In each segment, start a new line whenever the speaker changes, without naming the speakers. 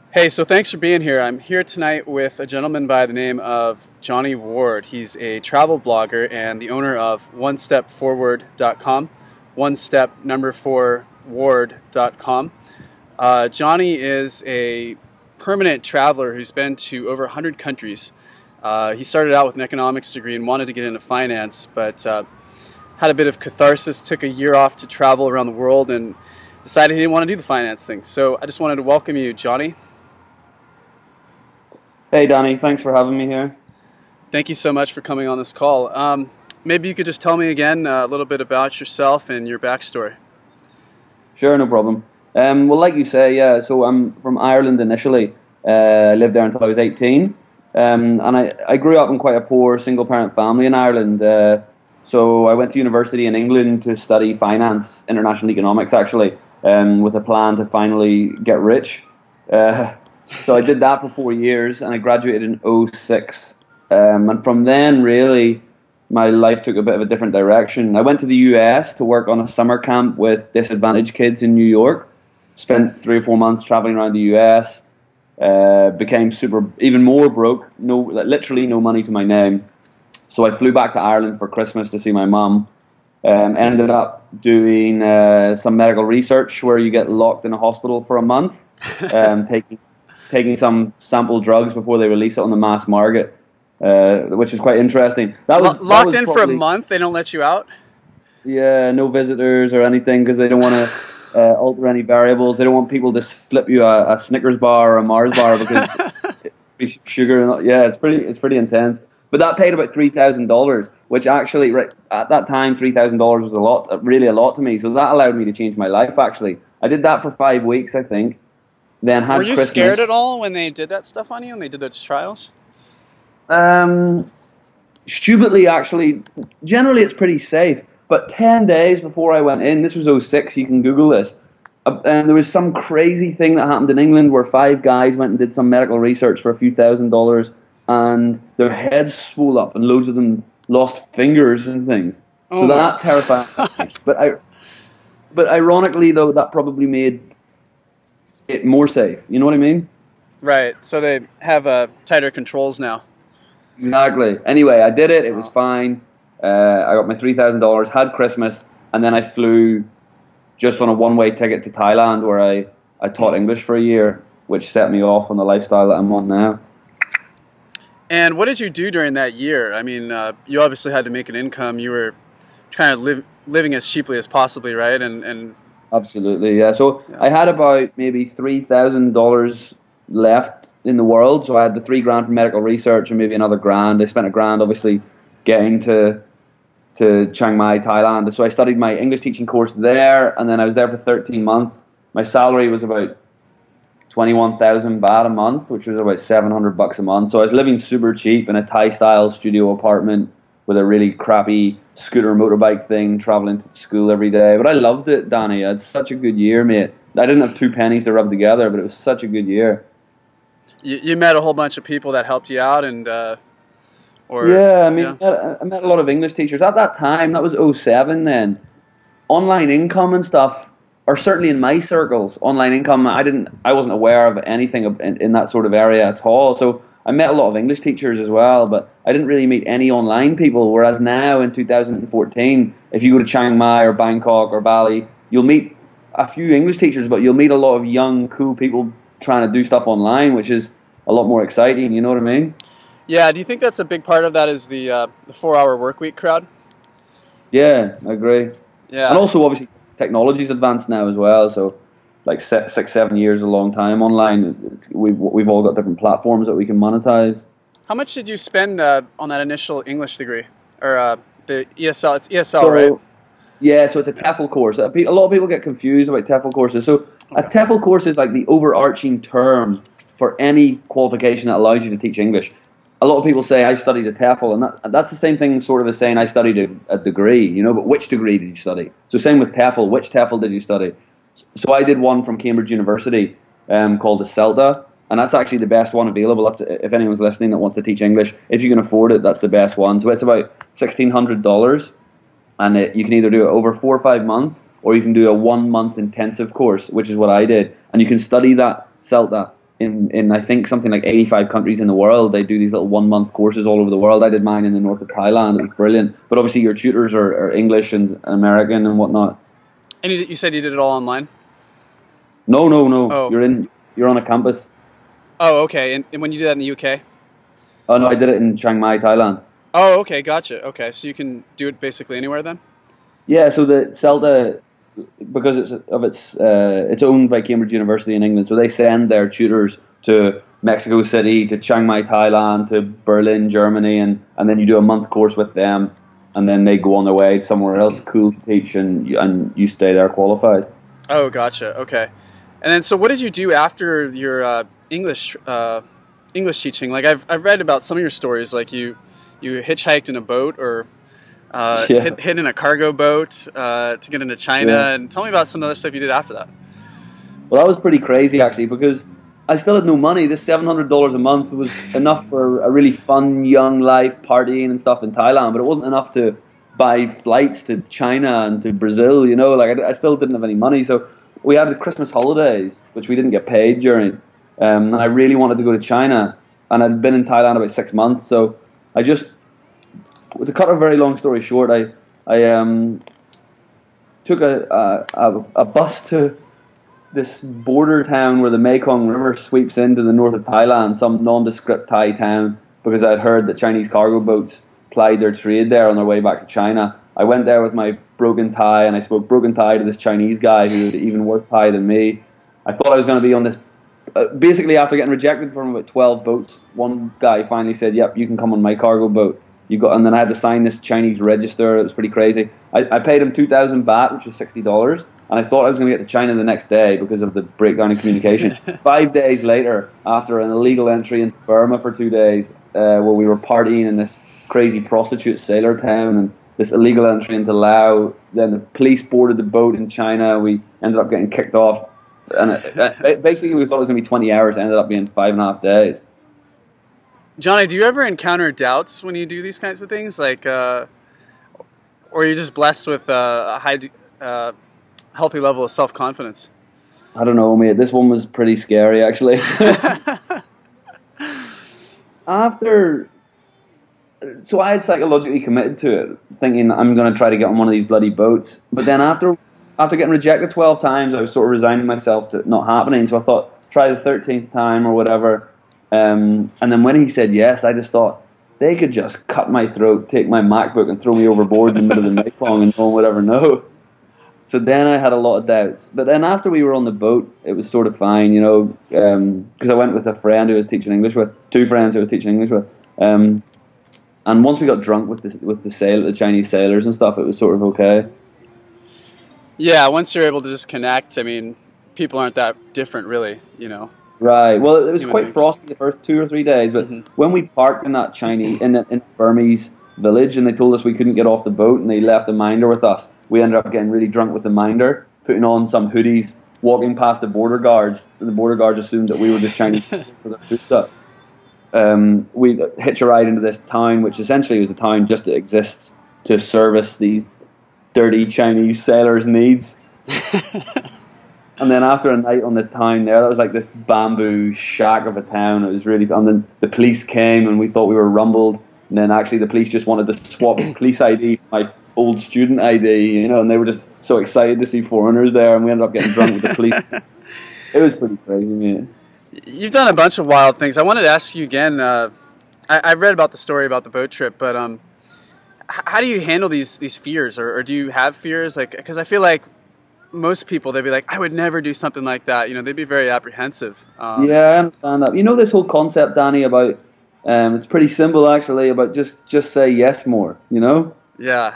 Hey, so thanks for being here. I'm here tonight with a gentleman by the name of Johnny Ward. He's a travel blogger and the owner of OneStepForward.com, one step number four ward.com. Johnny is a permanent traveler who's been to over 100 countries. He started out with an economics degree and wanted to get into finance, but had a bit of catharsis, took a year off to travel around the world, and decided he didn't want to do the finance thing. So I just wanted to welcome you, Johnny.
Hey Danny, thanks for having me here.
Thank you so much for coming on this call. Maybe you could just tell me again a little bit about yourself and your backstory.
Sure, no problem. Well, like you say, yeah, so I'm from Ireland initially. I lived there until I was 18. And I grew up in quite a poor single parent family in Ireland. So I went to university in England to study finance, international economics actually, with a plan to finally get rich. Uh, so I did that for 4 years and I graduated in '06. And from then, really, my life took a bit of a different direction. I went to the US to work on a summer camp with disadvantaged kids in New York. Spent 3 or 4 months traveling around the US. Became even more broke. No, like, literally no money to my name. So I flew back to Ireland for Christmas to see my mum. Ended up doing some medical research where you get locked in a hospital for a month, taking some sample drugs before they release it on the mass market, which is quite interesting. That
Locked
was
in for a
probably,
month, they don't let you out?
yeah, no visitors or anything because they don't want to alter any variables. They don't want people to slip you a Snickers bar or a Mars bar because it's sugar. And yeah, it's pretty intense. But that paid about $3,000, which actually right at that time $3,000 was a lot, really a lot to me. So that allowed me to change my life. Actually, I did that for 5 weeks, I think. Then
Were
had
you scared at
Christmas.
all when they did that stuff on you, when they did those trials?
Um, Stupidly, actually, generally it's pretty safe. But 10 days before I went in, this was '06. You can Google this. And there was some crazy thing that happened in England where five guys went and did some medical research for a few $1,000s, and their heads swole up, and loads of them lost fingers and things.
Oh
So
my
that terrified me.
gosh.
But ironically, though, that probably made it more safe. You know what I mean?
Right, so they have tighter controls now.
Exactly. Anyway, I did it. It was fine. I got my $3,000, had Christmas, and then I flew just on a one-way ticket to Thailand where I taught English for a year, which set me off on the lifestyle that I'm on now.
And what did you do during that year? I mean, you obviously had to make an income. You were kind of living as cheaply as possibly, right? And
Absolutely, yeah. So
yeah.
I had about maybe $3,000 left in the world. So I had the 3 grand for medical research and maybe another grand. I spent a grand, obviously, getting to Chiang Mai, Thailand. So I studied my English teaching course there, and then I was there for 13 months. My salary was about 21,000 baht a month, which was about $700 a month. So I was living super cheap in a Thai-style studio apartment with a really crappy scooter motorbike thing, traveling to school every day. But I loved it, Danny. I had such a good year, mate. I didn't have two pennies to rub together, but it was such a good year.
You met a whole bunch of people that helped you out, and or
Yeah, I mean,
yeah.
I met a lot of English teachers. At that time, that was '07 then. Online income and stuff are certainly in my circles. Online income, I wasn't aware of anything in that sort of area at all. So I met a lot of English teachers as well, but I didn't really meet any online people. Whereas now in 2014, if you go to Chiang Mai or Bangkok or Bali, you'll meet a few English teachers, but you'll meet a lot of young, cool people trying to do stuff online, which is a lot more exciting. You know what I mean?
Yeah, do you think that's a big part of that is the 4 hour work week crowd?
Yeah, I agree. And
Yeah.
also, obviously, technology's advanced now as well. So, like 6, 7 years, is a long time online. We've all got different platforms that we can monetize.
How much did you spend on that initial English degree or the ESL? It's ESL, right?
So, yeah, so it's a TEFL course. A lot of people get confused about TEFL courses. So, a
Okay.
TEFL course is like the overarching term for any qualification that allows you to teach English. A lot of people say I studied a TEFL, and that's the same thing sort of as saying I studied a degree, but which degree did you study? So same with TEFL, which TEFL did you study? So I did one from Cambridge University called the CELTA, and that's actually the best one available. If anyone's listening that wants to teach English, if you can afford it, that's the best one. So it's about $1,600, and you can either do it over 4 or 5 months, or you can do a 1 month intensive course, which is what I did, and you can study that CELTA in I think something like 85 countries in the world. They do these little 1 month courses all over the world. I did mine in the north of Thailand. It was brilliant. But obviously your tutors are English and American and whatnot.
And you said you did it all online?
No, no, no.
Oh.
You're on a campus.
Oh, okay. And when you did that in the UK?
Oh no, I did it in Chiang Mai, Thailand.
Oh, okay, gotcha. Okay, so you can do it basically anywhere then?
Yeah, so the CELTA, because it's owned by Cambridge University in England, so they send their tutors to Mexico City, to Chiang Mai, Thailand, to Berlin, Germany, and then you do a month course with them, and then they go on their way somewhere else cool to teach, and you stay there qualified.
Oh, gotcha. Okay. And then, so what did you do after your English teaching? Like I've read about some of your stories, like you hitchhiked in a boat or hid in a cargo boat to get into China.
Yeah.
And tell me about some other stuff you did after that.
Well, that was pretty crazy actually, because I still had no money. This $700 a month was enough for a really fun young life, partying and stuff in Thailand, but it wasn't enough to buy flights to China and to Brazil. You know, like I still didn't have any money. So we had the Christmas holidays, which we didn't get paid during. And I really wanted to go to China, and I'd been in Thailand about 6 months. So I just, to cut a very long story short, I took a bus to this border town where the Mekong River sweeps into the north of Thailand, some nondescript Thai town, because I'd heard that Chinese cargo boats plied their trade there on their way back to China. I went there with my broken Thai, and I spoke broken Thai to this Chinese guy who had even worse Thai than me. I thought I was going to be on this. Basically, after getting rejected from about 12 boats, one guy finally said, "Yep, you can come on my cargo boat." And then I had to sign this Chinese register. It was pretty crazy. I paid him 2,000 baht, which was $60, and I thought I was going to get to China the next day because of the breakdown in communication. 5 days later, after an illegal entry into Burma for 2 days, where we were partying in this crazy prostitute sailor town, and this illegal entry into Laos, then the police boarded the boat in China. We ended up getting kicked off, and basically we thought it was going to be 20 hours. It ended up being 5.5 days.
Johnny, do you ever encounter doubts when you do these kinds of things, like, or are you just blessed with a high, healthy level of self-confidence?
I don't know, mate. This one was pretty scary, actually. So I had psychologically committed to it, thinking I'm going to try to get on one of these bloody boats. But then after getting rejected 12 times, I was sort of resigning myself to it not happening. So I thought, try the 13th time or whatever. And then when he said yes, I just thought, they could just cut my throat, take my MacBook and throw me overboard in the middle of the Mekong and no one would ever know. So then I had a lot of doubts. But then after we were on the boat, it was sort of fine, you know, because I went with a friend who was teaching English with, 2 friends who I was teaching English with. And once we got drunk with the Chinese sailors and stuff, it was sort of okay.
Yeah, once you're able to just connect, I mean, people aren't that different, really, you know.
Right. Well, it was quite frosty the first 2 or 3 days, but when we parked in that in Burmese village, and they told us we couldn't get off the boat, and they left a minder with us, we ended up getting really drunk with the minder, putting on some hoodies, walking past the border guards, and the border guards assumed that we were just Chinese for their food stuff. We hitch a ride into this town, which essentially was a town just that exists to service the dirty Chinese sailors' needs. And then after a night on the town there, that was like this bamboo shack of a town. It was really fun. And then the police came, and we thought we were rumbled. And then actually the police just wanted to swap police ID for my old student ID, you know, and they were just so excited to see foreigners there, and we ended up getting drunk with the police. It was pretty crazy, man.
You've done a bunch of wild things. I wanted to ask you again, I read about the story about the boat trip, but how do you handle these fears, or do you have fears? Like, because I feel like most people, they'd be like, I would never do something like that. You know, they'd be very apprehensive.
Yeah, I understand that. You know, this whole concept, Danny, about it's pretty simple actually, about just say yes more. You know.
Yeah.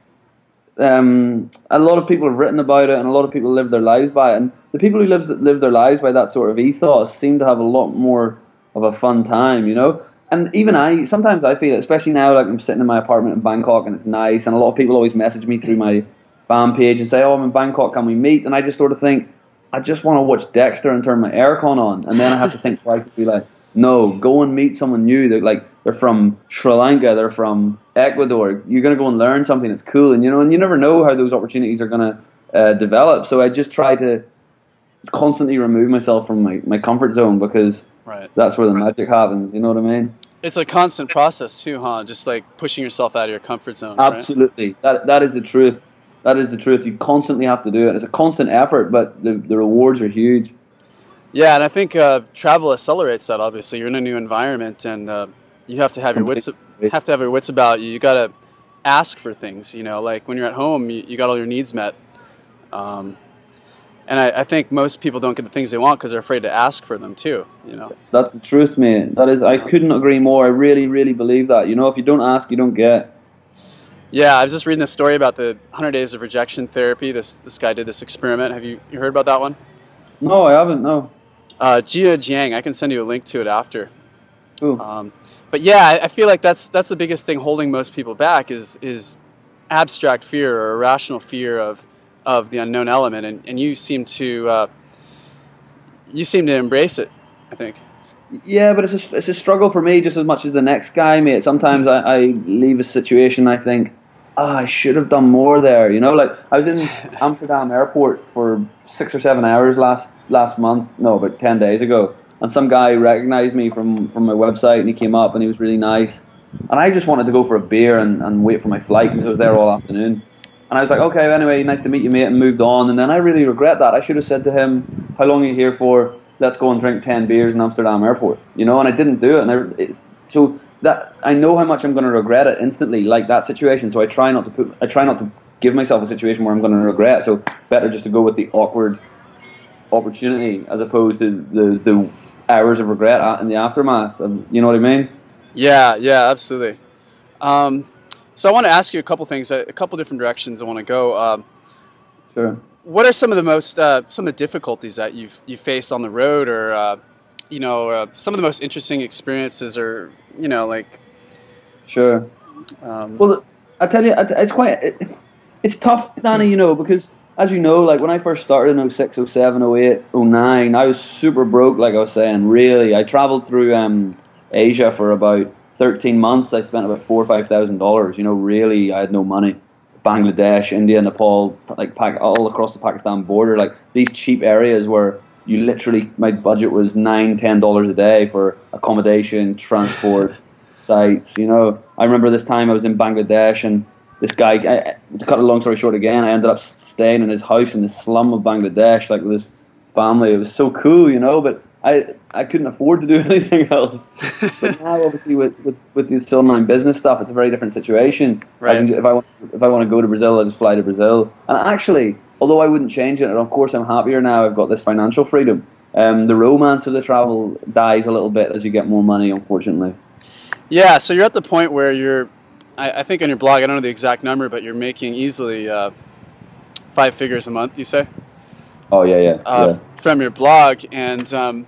A lot of people have written about it, and a lot of people live their lives by it. And the people who live their lives by that sort of ethos seem to have a lot more of a fun time, you know. And even sometimes I feel it, especially now, like I'm sitting in my apartment in Bangkok and it's nice, and a lot of people always message me through my fan page and say, "Oh, I'm in Bangkok, can we meet?" And I just sort of think, I just want to watch Dexter and turn my aircon on, and then I have to think twice and be like, no, go and meet someone new. They're from Sri Lanka, they're from Ecuador. You're going to go and learn something that's cool, and you know, and you never know how those opportunities are going to develop. So I just try to constantly remove myself from my comfort zone, because
Right.
that's where the magic happens. You know what I mean?
It's a constant process too, huh? Just like pushing yourself out of your comfort zone, right?
Absolutely. That is the truth. That is the truth. You constantly have to do it. It's a constant effort, but the rewards are huge.
Yeah, and I think travel accelerates that. Obviously, you're in a new environment, and you have to have your wits
Completely.
have to have your wits about you. You got to ask for things. You know, like when you're at home, you got all your needs met. Um, and I think most people don't get the things they want because they're afraid to ask for them too. You know.
That's the truth, mate. That is, I couldn't agree more. I really, really believe that. You know, if you don't ask, you don't get.
Yeah, I was just reading this story about the 100 days of rejection therapy. This guy did this experiment. Have you heard about that one?
No, I haven't. No.
Jia Jiang. I can send you a link to it after.
Cool.
But yeah, I feel like that's the biggest thing holding most people back is abstract fear or irrational fear of the unknown element, and you seem to embrace it, I think.
Yeah, but it's a struggle for me just as much as the next guy, mate. Sometimes I leave a situation, I think, I should have done more there. You know, like I was in Amsterdam airport for 6 or 7 hours last month, no, about 10 days ago, and some guy recognized me from my website, and he came up and he was really nice, and I just wanted to go for a beer and wait for my flight because I was there all afternoon. And I was like, okay, anyway, nice to meet you, mate, and moved on. And then I really regret that. I should have said to him, how long are you here for? Let's go and drink 10 beers in Amsterdam airport. You know, and I didn't do it. And so that I know how much I'm going to regret it instantly, like that situation. So I try not to give myself a situation where I'm going to regret. So better just to go with the awkward opportunity as opposed to the hours of regret in the aftermath. You know what I mean?
Yeah, absolutely. So I want to ask you a couple things, a couple different directions I want to go.
Sure.
What are some of the most some of the difficulties that you faced on the road, or some of the most interesting experiences, or like?
Sure. Well, I tell you, it's tough, Danny. You know, because as you know, like when I first started in 06, 07, 08, 09, I was super broke. Like I was saying, really, I traveled through Asia for about 13 months. I spent about $4,000 or $5,000. You know, really, I had no money. Bangladesh, India, Nepal, like all across the Pakistan border, like these cheap areas where you literally, my budget was $9, $10 a day for accommodation, transport, sites. You know, I remember this time I was in Bangladesh, and this guy, to cut a long story short again, I ended up staying in his house in the slum of Bangladesh, like with his family. It was so cool, you know, but I couldn't afford to do anything else. But now, obviously, with this online business stuff, it's a very different situation.
Right.
If I want to go to Brazil, I just fly to Brazil. And actually, although I wouldn't change it, and of course I'm happier now, I've got this financial freedom. The romance of the travel dies a little bit as you get more money, unfortunately.
Yeah, so you're at the point where I think on your blog, I don't know the exact number, but you're making easily 5 figures a month, you say?
Oh, yeah.
From your blog. And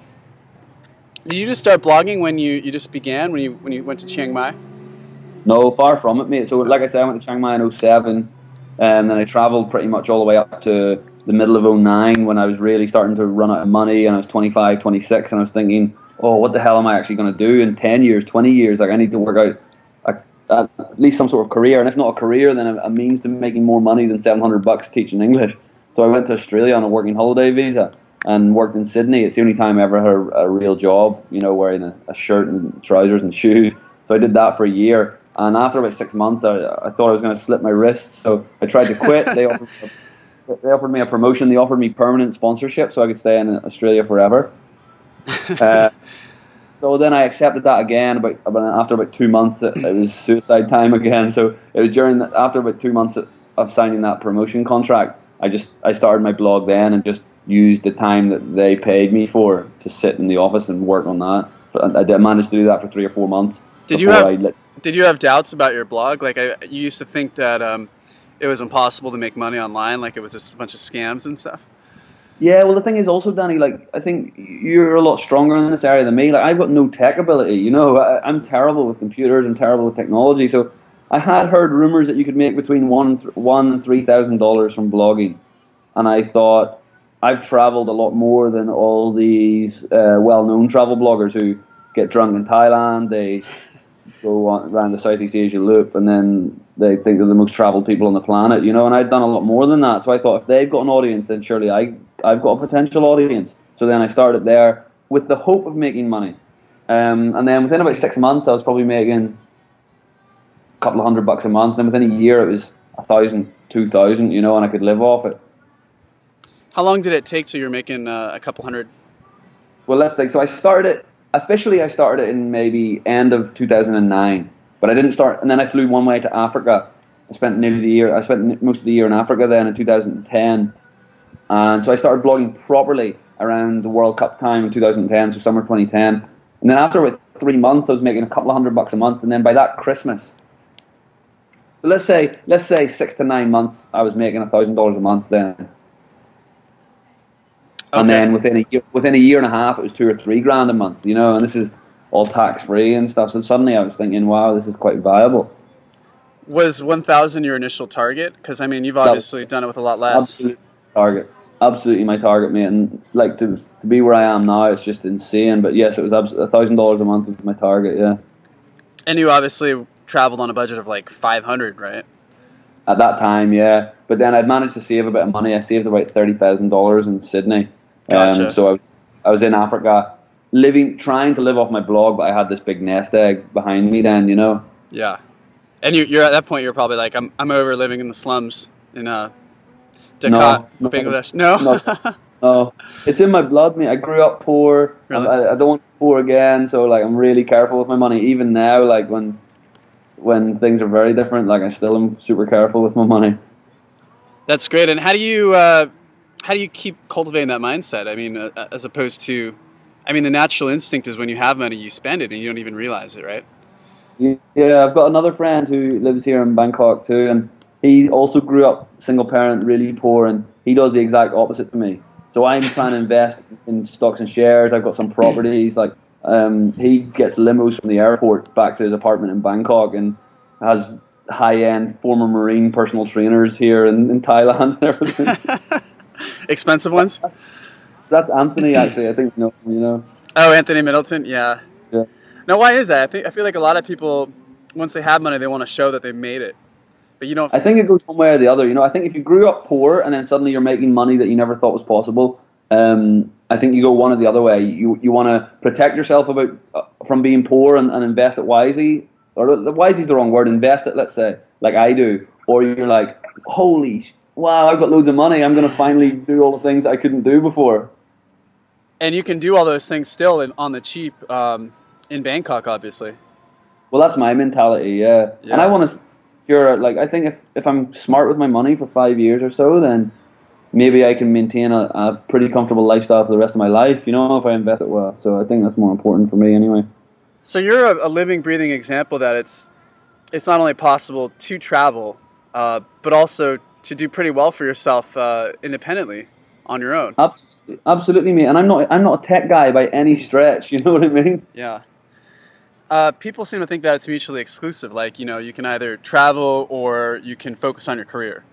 did you just start blogging when you just began, when you went to Chiang Mai?
No, far from it, mate. So, like I said, I went to Chiang Mai in 07, and then I travelled pretty much all the way up to the middle of 09 when I was really starting to run out of money, and I was 25, 26, and I was thinking, oh, what the hell am I actually going to do in 10 years, 20 years? Like, I need to work out at least some sort of career, and if not a career, then a means to making more money than $700 teaching English. So I went to Australia on a working holiday visa and worked in Sydney. It's the only time I ever had a real job, you know, wearing a shirt and trousers and shoes. So I did that for a year, and after about 6 months, I thought I was going to slip my wrists, so I tried to quit. They offered me a promotion. They offered me permanent sponsorship so I could stay in Australia forever. So then I accepted that again. After about 2 months, it was suicide time again. So it was after about 2 months of signing that promotion contract, I started my blog then and just used the time that they paid me for to sit in the office and work on that. I managed to do that for 3 or 4 months.
Did you have doubts about your blog? Like you used to think that it was impossible to make money online, like it was just a bunch of scams and stuff.
Yeah, well, the thing is also, Danny, like, I think you're a lot stronger in this area than me. Like, I've got no tech ability, you know. I'm terrible with computers and terrible with technology. So I had heard rumors that you could make between $1,000 and $3,000 from blogging. And I thought, I've traveled a lot more than all these well-known travel bloggers who get drunk in Thailand. They go around the Southeast Asia loop and then they think they're the most traveled people on the planet, you know. And I'd done a lot more than that, so I thought if they've got an audience, then surely I've got a potential audience. So then I started there with the hope of making money, and then within about 6 months, I was probably making a couple of $100 a month. And within a year, it was 1,000, 2,000, you know, and I could live off it.
How long did it take till you were making a couple hundred?
Well, let's think. So I started it in maybe end of 2009, but I didn't start. And then I flew one way to Africa. I spent most of the year in Africa then in 2010, and so I started blogging properly around the World Cup time in 2010, so summer 2010. And then after about 3 months, I was making a couple of $100 a month, and then by that Christmas, so let's say 6 to 9 months, I was making $1,000 a month then. And then within a year and a half, it was 2 or 3 grand a month, you know, and this is all tax free and stuff. So suddenly I was thinking, wow, this is quite viable.
Was 1,000 your initial target? Because I mean, you've obviously done it with a lot less.
Absolutely my target, mate. And like to be where I am now, it's just insane. But yes, it was $1,000 a month was my target. Yeah.
And you obviously traveled on a budget of like 500, right?
At that time, yeah. But then I'd managed to save a bit of money. I saved about $30,000 in Sydney.
Gotcha.
So I was in Africa, trying to live off my blog, but I had this big nest egg behind me then, you know?
Yeah. And you're at that point, you're probably like, I'm over living in the slums in Dhaka, Bangladesh.
No, it's in my blood, mate. I grew up poor.
Really?
I don't want to be poor again, so like I'm really careful with my money. Even now, like when things are very different, like I still am super careful with my money.
That's great. And how do you keep cultivating that mindset? I mean, as opposed to, I mean, the natural instinct is when you have money, you spend it and you don't even realize it, right?
Yeah, I've got another friend who lives here in Bangkok too, and he also grew up single parent, really poor, and he does the exact opposite to me. So I'm trying to invest in stocks and shares. I've got some properties. Like he gets limos from the airport back to his apartment in Bangkok, and has high-end former Marine personal trainers here in Thailand and everything.
Expensive ones?
That's Anthony, actually. I think you know.
Oh, Anthony Middleton, yeah.
Yeah.
Now, why is that? I feel like a lot of people, once they have money, they want to show that they made it. But you don't.
I think it goes one way or the other. You know, I think if you grew up poor and then suddenly you're making money that you never thought was possible, I think you go one or the other way. You want to protect yourself from being poor and invest it wisely. Or wisely is the wrong word. Invest it, let's say, like I do. Or you're like, wow, I've got loads of money. I'm going to finally do all the things that I couldn't do before.
And you can do all those things still on the cheap in Bangkok, obviously.
Well, that's my mentality, yeah. And I want to, I think if I'm smart with my money for 5 years or so, then maybe I can maintain a pretty comfortable lifestyle for the rest of my life, you know, if I invest it well. So I think that's more important for me anyway.
So you're a living, breathing example that it's not only possible to travel, but also to do pretty well for yourself independently on your own.
Absolutely, mate. And I'm not a tech guy by any stretch. You know what I mean?
Yeah. People seem to think that it's mutually exclusive. Like, you know, you can either travel or you can focus on your career.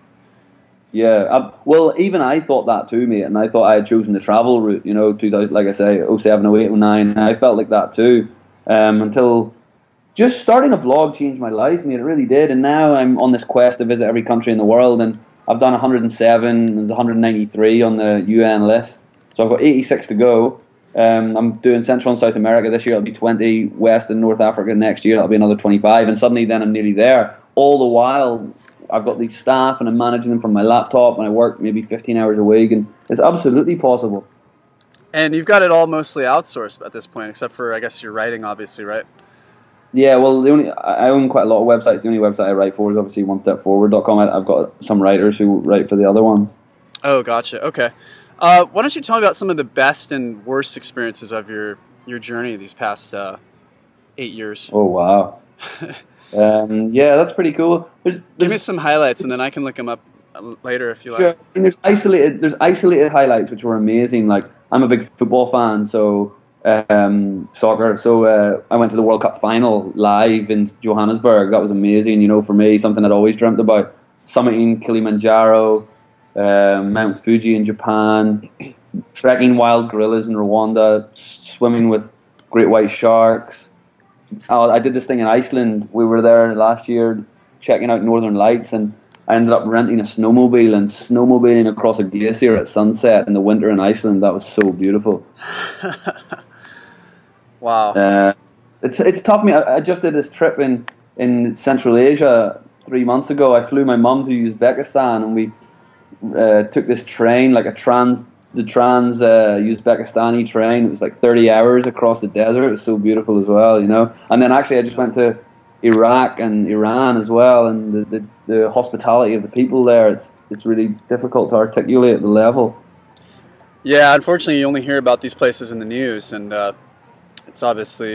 Yeah. Well, even I thought that too, mate. And I thought I had chosen the travel route. You know, 2000, like I say, 07, 08, 09. I felt like that too. Until just starting a blog changed my life, mate. It really did. And now I'm on this quest to visit every country in the world, and I've done 107, and there's 193 on the UN list. So I've got 86 to go. I'm doing Central and South America this year. It'll be 20. West and North Africa next year. That'll be another 25. And suddenly then I'm nearly there. All the while, I've got these staff and I'm managing them from my laptop, and I work maybe 15 hours a week, and it's absolutely possible.
And you've got it all mostly outsourced at this point, except for, I guess, your writing, obviously, right?
Yeah, well, I own quite a lot of websites. The only website I write for is obviously onestepforward.com. I've got some writers who write for the other ones.
Oh, gotcha. Okay. Why don't you tell me about some of the best and worst experiences of your journey these past 8 years?
Oh, wow. Yeah, that's pretty cool.
Give me some highlights, and then I can look them up later if you like.
Sure. I mean, there's isolated highlights which were amazing. Like, I'm a big football fan, so soccer. So I went to the World Cup final live in Johannesburg. That was amazing, you know, for me, something I'd always dreamt about. Summiting Kilimanjaro, Mount Fuji in Japan, trekking wild gorillas in Rwanda, swimming with great white sharks. I did this thing in Iceland. We were there last year checking out Northern Lights, and I ended up renting a snowmobile and snowmobiling across a glacier at sunset in the winter in Iceland. That was so beautiful.
Wow.
It's tough. I just did this trip in Central Asia 3 months ago. I flew my mum to Uzbekistan, and we took this train, like the trans Uzbekistani train. It was like 30 hours across the desert. It was so beautiful as well, you know. And then actually I just went to Iraq and Iran as well, and the hospitality of the people there, it's really difficult to articulate the level.
Yeah, unfortunately you only hear about these places in the news, and it's obviously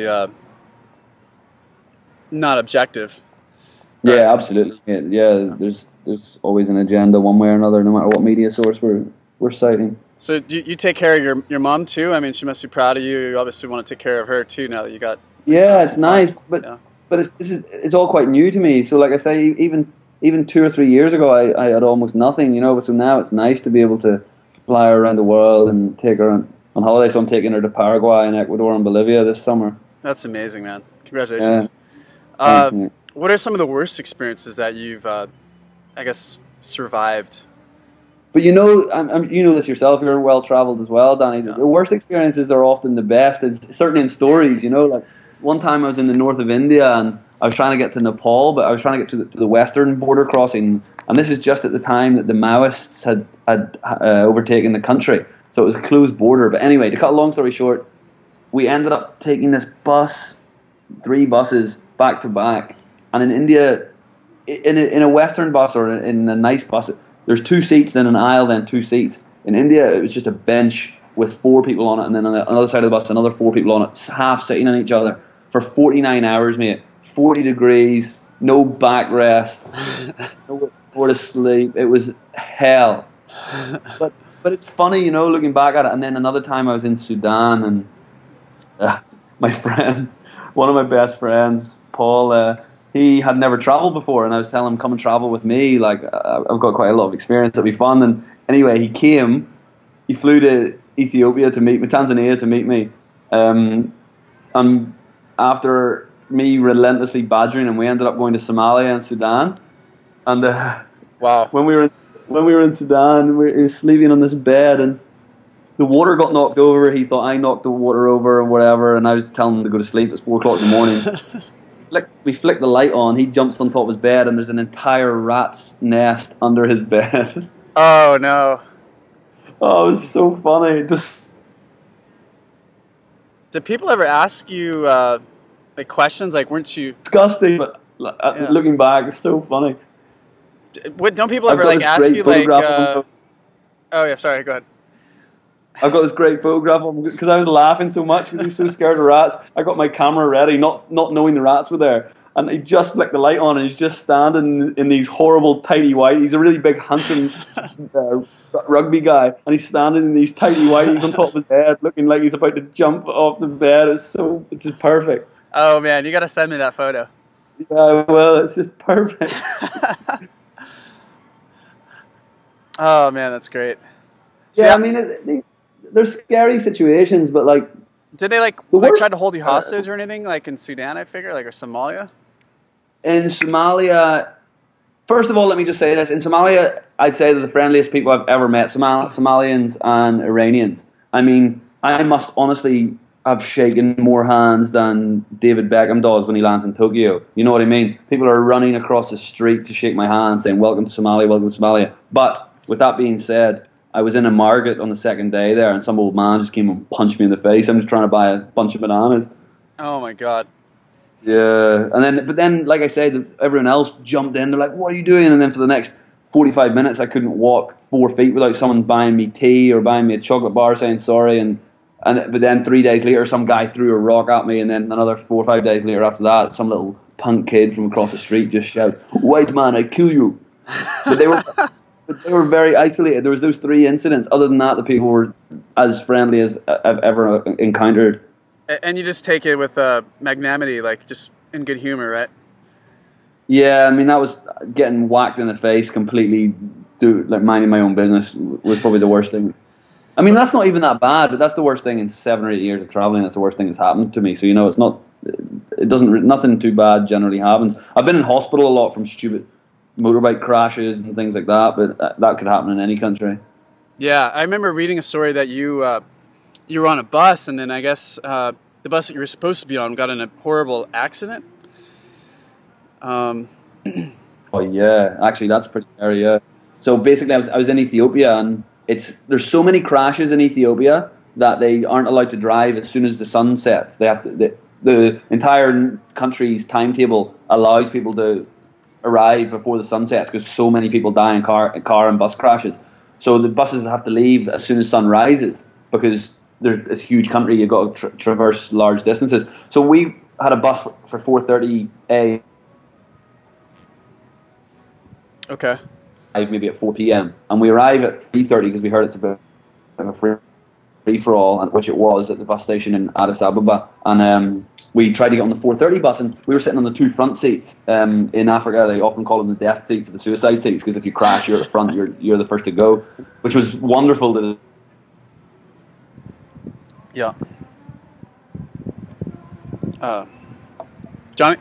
not objective.
Yeah, absolutely. Yeah, there's always an agenda one way or another, no matter what media source we're citing.
So do you take care of your mom too? I mean, she must be proud of you. You obviously want to take care of her too now that you got.
Yeah, it's nice, but it's all quite new to me. So like I say, even 2 or 3 years ago, I had almost nothing, you know. But so now it's nice to be able to fly her around the world and take her on holiday. So I'm taking her to Paraguay and Ecuador and Bolivia this summer.
That's amazing, man. Congratulations. What are some of the worst experiences that you've, I guess, survived?
But you know, you know this yourself. You're well traveled as well, Danny.
Yeah.
The worst experiences are often the best. It's certainly in stories. You know, like one time I was in the north of India and I was trying to get to Nepal, but I was trying to get to the western border crossing. And this is just at the time that the Maoists had overtaken the country, so it was a closed border. But anyway, to cut a long story short, we ended up taking this bus, 3 buses back to back. And in India, in a Western bus or in a nice bus, there's 2 seats, then an aisle, then 2 seats. In India, it was just a bench with 4 people on it, and then on the other side of the bus, another 4 people on it, half sitting on each other for 49 hours, mate. 40 degrees, no backrest, nowhere to sleep. It was hell. But it's funny, you know, looking back at it. And then another time I was in Sudan, and my friend, one of my best friends, Paul, he had never traveled before, and I was telling him, come and travel with me, like I've got quite a lot of experience, it'll be fun. And anyway, he flew to Ethiopia to meet me, Tanzania to meet me, and after me relentlessly badgering him, we ended up going to Somalia and Sudan. And
wow,
when we were in Sudan, he was sleeping on this bed, and the water got knocked over. He thought I knocked the water over or whatever, and I was telling him to go to sleep. It's 4 o'clock in the morning. We flicked the light on. He jumps on top of his bed, and there's an entire rat's nest under his bed.
Oh no!
Oh, it was so funny.
Did people ever ask you like questions? Like, weren't you
disgusting? But looking back, it's so funny.
Don't people ever like ask you like? Oh yeah, sorry. Go ahead.
I've got this great photograph of him because I was laughing so much because he's so scared of rats. I got my camera ready, not knowing the rats were there, and he just flicked the light on, and he's just standing in these horrible tighty whities. He's a really big, handsome rugby guy, and he's standing in these tighty whities on top of his head, looking like he's about to jump off the bed. It's just perfect.
Oh man, you got to send me that photo.
Yeah, well, it's just perfect.
Oh man, that's great.
Yeah, I mean, they're scary situations, but like,
did they like try to hold you hostage or anything? Like in Sudan, I figure, like, or Somalia.
In Somalia, first of all, let me just say this: in Somalia, I'd say they're the friendliest people I've ever met. Somalians and Iranians. I mean, I must honestly have shaken more hands than David Beckham does when he lands in Tokyo. You know what I mean? People are running across the street to shake my hand, saying "Welcome to Somalia, welcome to Somalia." But with that being said, I was in a market on the second day there, and some old man just came and punched me in the face. I'm just trying to buy a bunch of bananas.
Oh my god.
Yeah, but then, like I said, everyone else jumped in. They're like, "What are you doing?" And then for the next 45 minutes, I couldn't walk 4 feet without someone buying me tea or buying me a chocolate bar, saying sorry. But then 3 days later, some guy threw a rock at me, and then another 4 or 5 days later after that, some little punk kid from across the street just shouted, "White man, I kill you!" But they were very isolated. There was those 3 incidents. Other than that, the people were as friendly as I've ever encountered.
And you just take it with magnanimity, like just in good humor, right?
Yeah, I mean, that was getting whacked in the face completely, like minding my own business was probably the worst thing. I mean, that's not even that bad, but that's the worst thing in 7 or 8 years of traveling. That's the worst thing that's happened to me. So, you know, it's not it doesn't. Nothing too bad generally happens. I've been in hospital a lot from stupid motorbike crashes and things like that, but that could happen in any country.
Yeah, I remember reading a story that you were on a bus, and then I guess the bus that you were supposed to be on got in a horrible accident.
Oh yeah, actually that's pretty scary. Yeah. So basically, I was in Ethiopia, and there's so many crashes in Ethiopia that they aren't allowed to drive as soon as the sun sets. They have to. The entire country's timetable allows people to arrive before the sun sets because so many people die in car and bus crashes. So the buses have to leave as soon as sun rises because there's this huge country. You've got to traverse large distances. So we had a bus for 4:30 a.
Okay.
Maybe at 4 p.m. and we arrive at 3:30 because we heard it's a bit of a free for all, which it was at the bus station in Addis Ababa. And we tried to get on the 4:30 bus, and we were sitting on the two front seats. In Africa, they often call them the death seats or the suicide seats because if you crash, you're at the front, you're the first to go, which was wonderful.
Yeah. Johnny.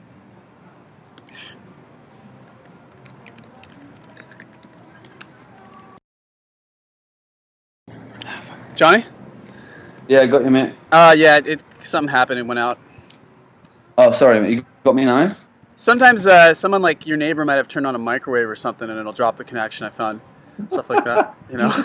Johnny?
Yeah, I got you, mate.
Yeah, something happened. It went out.
Oh, sorry, mate. You got me now?
Sometimes someone like your neighbor might have turned on a microwave or something, and it'll drop the connection. I found stuff like that, you know.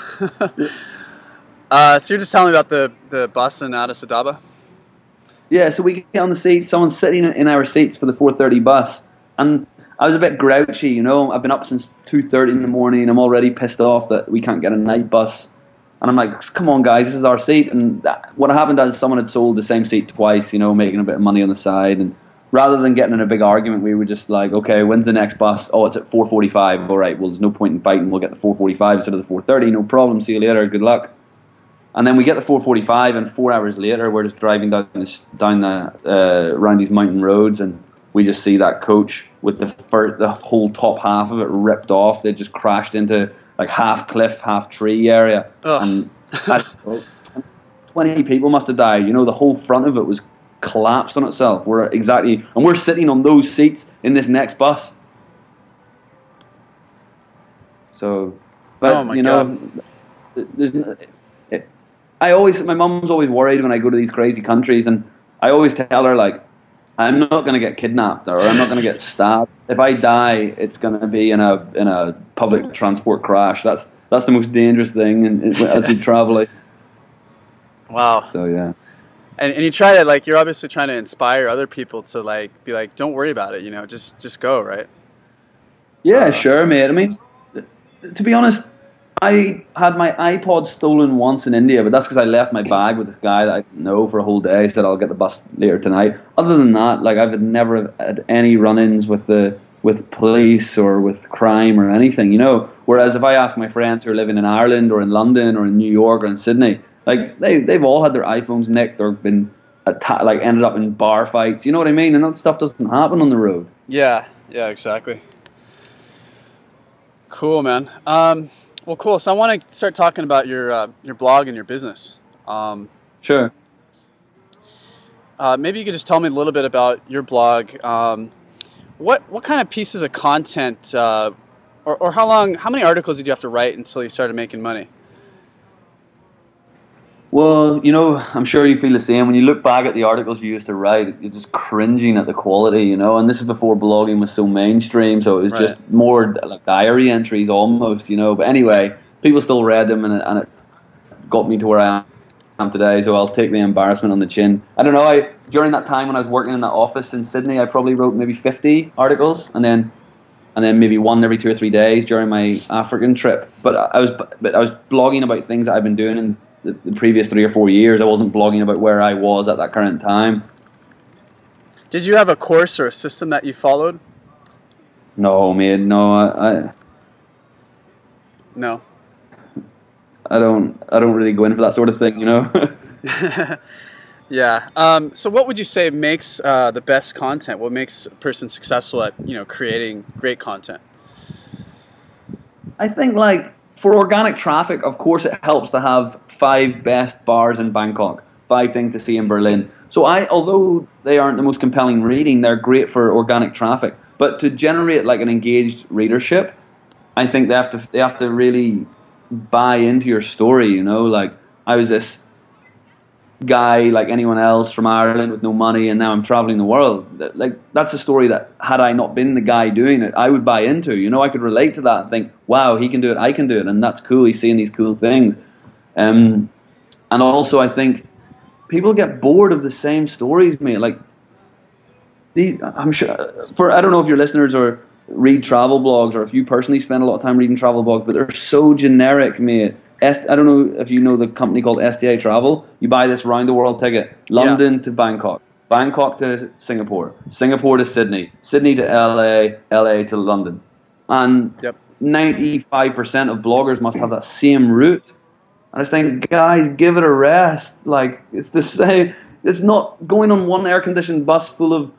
So you're just telling me about the bus in Addis Ababa?
Yeah, so we get on the seat. Someone's sitting in our seats for the 4:30 bus, and I was a bit grouchy, you know. I've been up since 2:30 in the morning. I'm already pissed off that we can't get a night bus. And I'm like, come on, guys, this is our seat. And what happened is someone had sold the same seat twice, you know, making a bit of money on the side. And rather than getting in a big argument, we were just like, okay, when's the next bus? Oh, it's at 4:45. All right, well, there's no point in fighting. We'll get the 4:45 instead of the 4:30. No problem. See you later. Good luck. And then we get the 4:45, and 4 hours later, we're just driving down around these mountain roads, and we just see that coach with the whole top half of it ripped off. They just crashed into like half cliff, half tree area.
Ugh.
And 20 people must have died. You know, the whole front of it was collapsed on itself. And we're sitting on those seats in this next bus. So, but
oh my
you know, my mum's always worried when I go to these crazy countries, and I always tell her, like, I'm not going to get kidnapped or I'm not going to get stabbed. If I die, it's going to be in a public transport crash. That's the most dangerous thing as you travel.
Wow.
So yeah.
And you try to, like, you're obviously trying to inspire other people to, like, be like, don't worry about it, you know, just go, right?
Yeah, sure, mate. I mean, to be honest, I had my iPod stolen once in India, but that's because I left my bag with this guy that I didn't know for a whole day. He said, I'll get the bus later tonight. Other than that, like, I've never had any run-ins with police or with crime or anything, you know. Whereas if I ask my friends who are living in Ireland or in London or in New York or in Sydney, like, they've all had their iPhones nicked or been ended up in bar fights. You know what I mean? And that stuff doesn't happen on the road.
Yeah, exactly. Cool, man. Well, cool. So I want to start talking about your blog and your business.
Sure.
Maybe you could just tell me a little bit about your blog. What kind of pieces of content, or how many articles did you have to write until you started making money?
Well, you know, I'm sure you feel the same. When you look back at the articles you used to write, you're just cringing at the quality, you know. And this is before blogging was so mainstream, so it was just more like diary entries almost, you know. But anyway, people still read them, and it got me to where I am today. So I'll take the embarrassment on the chin. I don't know. During that time when I was working in that office in Sydney, I probably wrote maybe 50 articles, and then maybe one every 2 or 3 days during my African trip. But I was blogging about things that I've been doing in the previous 3 or 4 years. I wasn't blogging about where I was at that current time.
Did you have a course or a system that you followed?
No, mate. No,
No.
I don't really go in for that sort of thing, you know.
Yeah. So what would you say makes the best content? What makes a person successful at, you know, creating great content?
I think, like, for organic traffic, of course, it helps to have 5 best bars in Bangkok. 5 things to see in Berlin. So although they aren't the most compelling reading, they're great for organic traffic. But to generate like an engaged readership, I think they have to really buy into your story. You know, like I was this guy like anyone else from Ireland with no money, and now I'm traveling the world. Like that's a story that had I not been the guy doing it, I would buy into. You know, I could relate to that and think, wow, he can do it, I can do it, and that's cool. He's seeing these cool things. And also I think people get bored of the same stories, mate. Like I'm sure I don't know if your listeners or read travel blogs, or if you personally spend a lot of time reading travel blogs, but they're so generic, mate. I don't know if you know the company called STA Travel. You buy this round the world ticket, London to Bangkok, Bangkok to Singapore, Singapore to Sydney, Sydney to LA, LA to London. And 95% of bloggers must have that same route. And I just think, guys, give it a rest. Like, it's the same. It's not going on one air-conditioned bus full of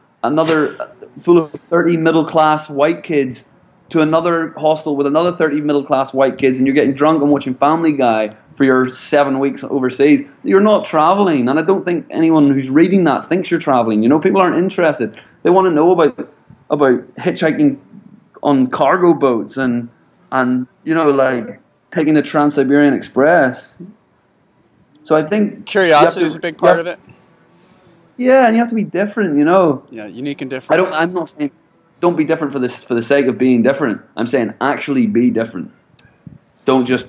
30 middle-class white kids to another hostel with another 30 middle-class white kids, and you're getting drunk and watching Family Guy for your 7 weeks overseas. You're not traveling, and I don't think anyone who's reading that thinks you're traveling. You know, people aren't interested. They want to know about hitchhiking on cargo boats and you know, like taking the Trans-Siberian Express. So I think
curiosity is a big part of it.
Yeah, and you have to be different, you know.
Yeah, unique and different.
I'm not saying don't be different for the sake of being different. I'm saying actually be different. Don't just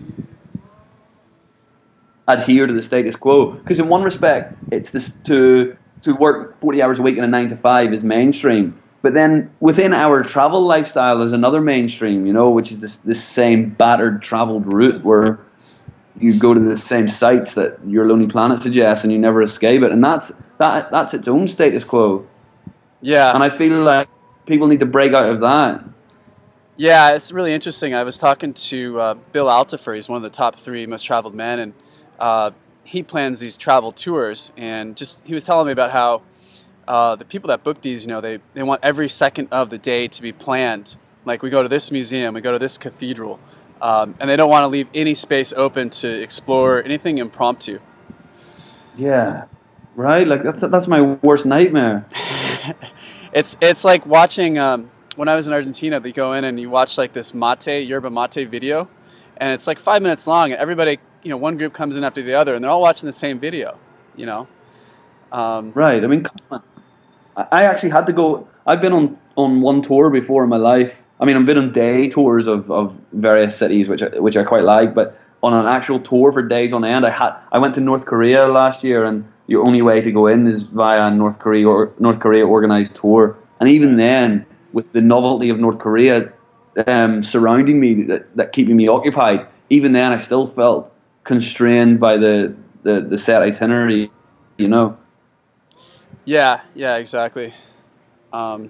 adhere to the status quo. Because in one respect, it's this to work 40 hours a week in a 9 to 5 is mainstream. But then within our travel lifestyle, there's another mainstream, you know, which is this same battered traveled route where you go to the same sites that your Lonely Planet suggests, and you never escape it. And that's its own status quo.
Yeah.
And I feel like people need to break out of that.
Yeah, it's really interesting. I was talking to Bill Altifer. He's one of the top 3 most traveled men, and he plans these travel tours. And he was telling me about how the people that book these, you know, they want every second of the day to be planned. Like, we go to this museum, we go to this cathedral, and they don't want to leave any space open to explore anything impromptu.
Yeah, right. Like that's my worst nightmare.
It's like watching. When I was in Argentina, they go in and you watch like this yerba mate video, and it's like 5 minutes long, and everybody, you know, one group comes in after the other, and they're all watching the same video. You know.
Right. I mean, come on. I actually had to go. I've been on one tour before in my life. I mean, I've been on day tours of various cities, which I quite like. But on an actual tour for days on end, I went to North Korea last year, and your only way to go in is via North Korea organized tour. And even then, with the novelty of North Korea surrounding me, that keeping me occupied, even then I still felt constrained by the set itinerary. You know.
Yeah, exactly. Well,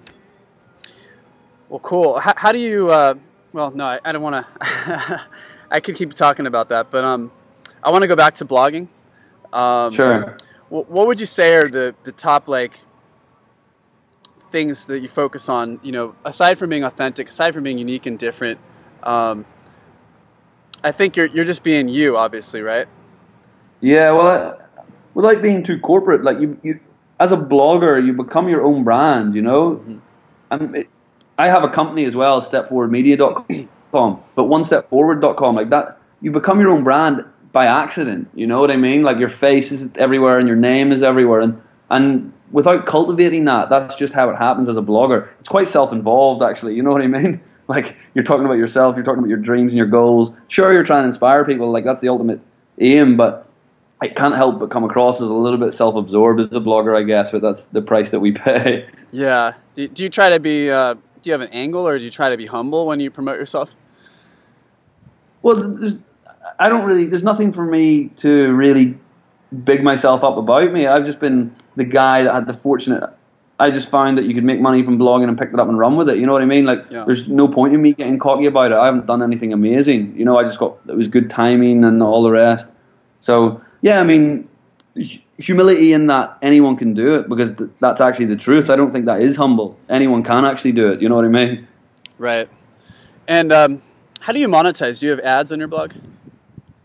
cool. How do you? Well, no, I don't want to. I could keep talking about that, but I want to go back to blogging.
Sure.
What would you say are the top like things that you focus on? You know, aside from being authentic, aside from being unique and different, I think you're just being you, obviously, right? Yeah.
Well, without being too corporate, like you as a blogger, you become your own brand, you know. Mm-hmm. And I have a company as well, stepforwardmedia.com, but onestepforward.com, like that, you become your own brand by accident, you know what I mean? Like your face is everywhere and your name is everywhere, and without cultivating that, that's just how it happens as a blogger. It's quite self-involved, actually, you know what I mean? Like, you're talking about yourself, you're talking about your dreams and your goals. Sure, you're trying to inspire people, like that's the ultimate aim, but I can't help but come across as a little bit self-absorbed as a blogger, I guess, but that's the price that we pay.
Yeah. Do you try to be, do you have an angle, or do you try to be humble when you promote yourself?
Well, there's nothing for me to really big myself up about me. I've just been the guy that had the fortunate, I just found that you could make money from blogging and picked it up and run with it, you know what I mean? Like, There's no point in me getting cocky about it. I haven't done anything amazing. You know, it was good timing and all the rest. So, yeah, I mean, humility in that anyone can do it, because that's actually the truth. I don't think that is humble. Anyone can actually do it. You know what I mean?
Right. And how do you monetize? Do you have ads on your blog?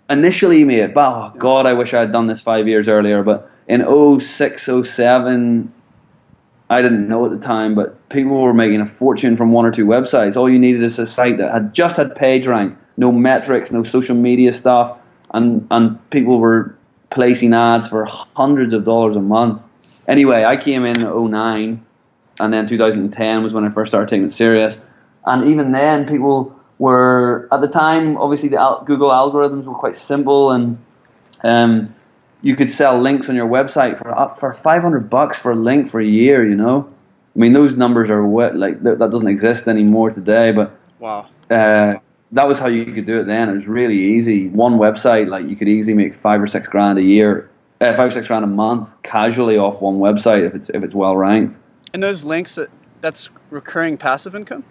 initially, mate, oh God, I wish I had done this 5 years earlier. But in '06, '07, I didn't know at the time, but people were making a fortune from one or two websites. All you needed is a site that had just had page rank, no metrics, no social media stuff, and people were placing ads for hundreds of dollars a month. Anyway, I came in '09, and then 2010 was when I first started taking it serious. And even then, people were, at the time, obviously the Google algorithms were quite simple, and you could sell links on your website for $500 for a link for a year. You know, I mean, those numbers are like that doesn't exist anymore today. But
Wow.
That was how you could do it then. It was really easy. One website, like you could easily make $5 or $6 grand a year, $5 or $6 grand a month, casually off one website if it's well ranked.
And those links, that's recurring passive income?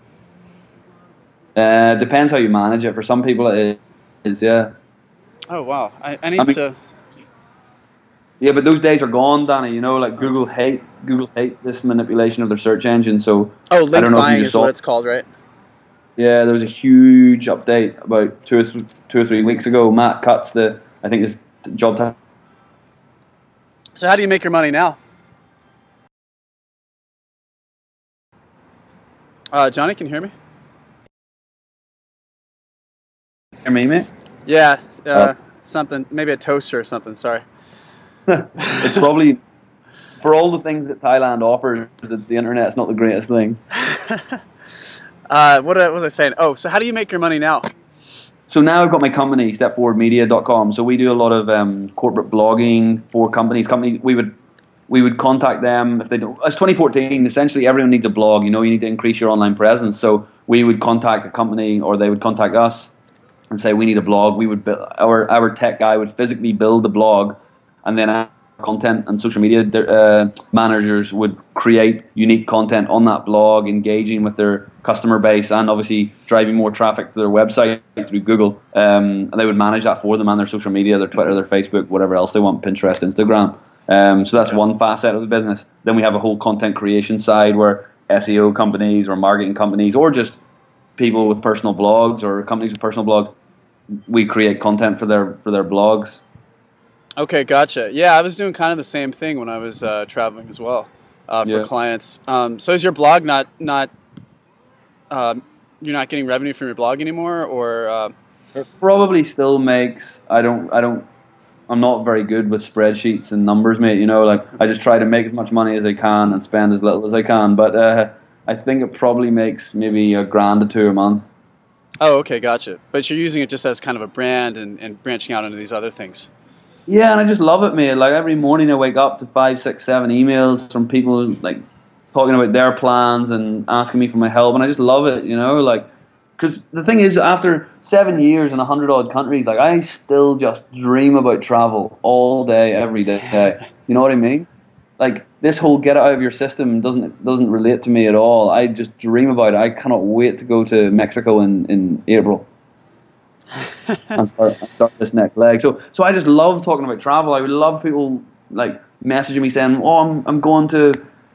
Depends how you manage it. For some people, it is, yeah.
Oh, wow. I need to...
Yeah, but those days are gone, Danny. You know, like Google hate this manipulation of their search engine. So
link buying is what it's called, right?
Yeah, there was a huge update about two or three weeks ago. Matt Cutts, I think his job title.
So how do you make your money now? Johnny, can you hear me?
Hear me, mate?
Yeah, something, maybe a toaster or something. Sorry.
It's probably, for all the things that Thailand offers, the internet's not the greatest thing.
What was I saying? Oh, so how do you make your money now?
So now I've got my company, stepforwardmedia.com. So we do a lot of corporate blogging for companies. We would contact them if they don't. It's 2014. Essentially, everyone needs a blog. You know, you need to increase your online presence. So we would contact a company, or they would contact us and say, we need a blog. We would build, our tech guy would physically build the blog, and then our content and social media managers would create unique content on that blog, engaging with their customer base and obviously driving more traffic to their website through Google. And they would manage that for them and their social media, their Twitter, their Facebook, whatever else they want, Pinterest, Instagram. So that's one facet of the business. Then we have a whole content creation side where SEO companies or marketing companies or just people with personal blogs or companies with personal blogs, we create content for their blogs.
Okay, gotcha. Yeah, I was doing kind of the same thing when I was traveling as well for clients. So is your blog not you're not getting revenue from your blog anymore, or?
It probably still makes. I'm not very good with spreadsheets and numbers, mate. You know, like I just try to make as much money as I can and spend as little as I can. But I think it probably makes maybe $1,000 to $2,000 a month.
Oh, okay, gotcha. But you're using it just as kind of a brand and branching out into these other things.
Yeah, and I just love it, mate. Like every morning I wake up to 5, 6, 7 emails from people like talking about their plans and asking me for my help, and I just love it, you know, like, because the thing is, after 7 years in 100 odd countries, like I still just dream about travel all day, every day. You know what I mean? Like this whole get it out of your system doesn't relate to me at all. I just dream about it. I cannot wait to go to Mexico in April. and start this next leg. So I just love talking about travel. I would love people like messaging me saying, "Oh, I'm going to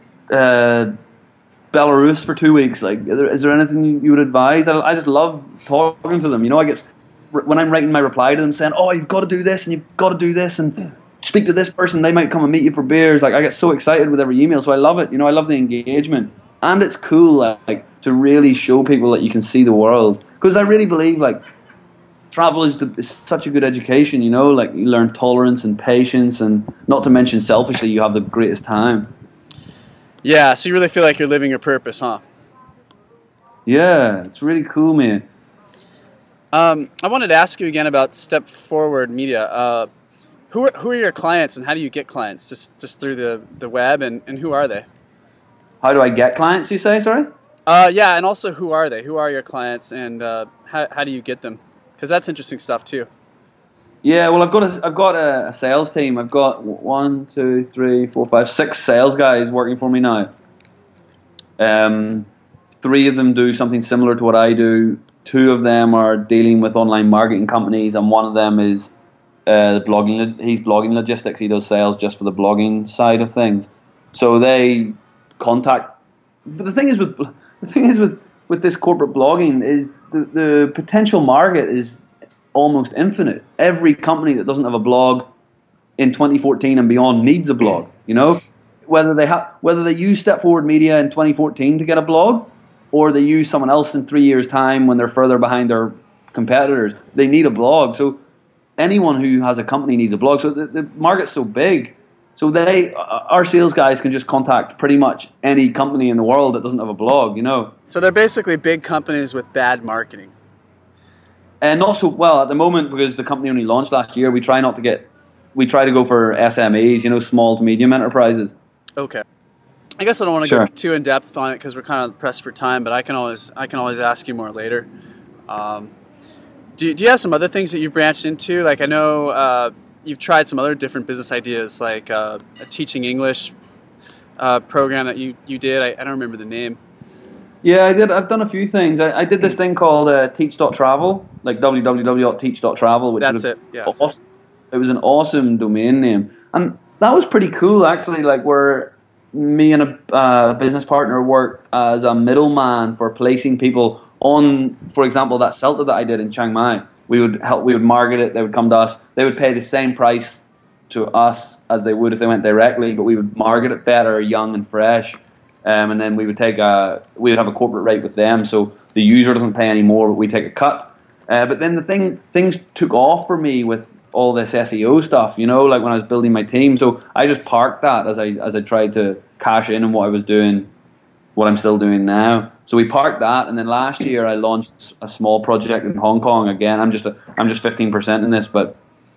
Belarus for 2 weeks. Like, is there anything you would advise?" I just love talking to them. You know, I get when I'm writing my reply to them saying, "Oh, you've got to do this and you've got to do this and speak to this person. They might come and meet you for beers." Like, I get so excited with every email. So I love it. You know, I love the engagement, and it's cool like to really show people that you can see the world, because I really believe like. Travel is such a good education, you know, like you learn tolerance and patience, and not to mention selfishly, you have the greatest time.
Yeah, so you really feel like you're living your purpose, huh?
Yeah, it's really cool, man.
I wanted to ask you again about Step Forward Media. Who are your clients, and how do you get clients? Just through the web, and who are they?
How do I get clients, you say, sorry?
Yeah, and also who are they? Who are your clients, and how do you get them? Because that's interesting stuff too.
Yeah, well, I've got a sales team. I've got 1, 2, 3, 4, 5, 6 sales guys working for me now. 3 of them do something similar to what I do. 2 of them are dealing with online marketing companies, and one of them is blogging. He's blogging logistics. He does sales just for the blogging side of things. So they contact. But the thing is with this corporate blogging is the potential market is almost infinite. Every company that doesn't have a blog in 2014 and beyond needs a blog. You know, whether they use Step Forward Media in 2014 to get a blog, or they use someone else in 3 years' time when they're further behind their competitors, they need a blog. So anyone who has a company needs a blog. So the market's so big. So our sales guys can just contact pretty much any company in the world that doesn't have a blog, you know.
So they're basically big companies with bad marketing.
And not so well at the moment, because the company only launched last year. We try to go for SMEs, you know, small to medium enterprises.
Okay. I guess I don't want to go too in depth on it because we're kind of pressed for time, but I can always ask you more later. Do you have some other things that you've branched into? Like I know you've tried some other different business ideas, like a teaching English program that you did. I don't remember the name.
Yeah, I did. I've done a few things. I did this thing called teach.travel, like www.teach.travel, which
That's it. Yeah.
Awesome. It was an awesome domain name, and that was pretty cool actually. Like where me and a business partner worked as a middleman for placing people on, for example, that CELTA that I did in Chiang Mai. We would market it. They would come to us. They would pay the same price to us as they would if they went directly, but we would market it better, young and fresh. And then we would we would have a corporate rate with them, so the user doesn't pay any more, but we take a cut. But then things took off for me with all this SEO stuff, you know, like when I was building my team. So I just parked that as I tried to cash in on what I was doing, what I'm still doing now. So we parked that, and then last year I launched a small project in Hong Kong. Again, I'm just 15% in this, but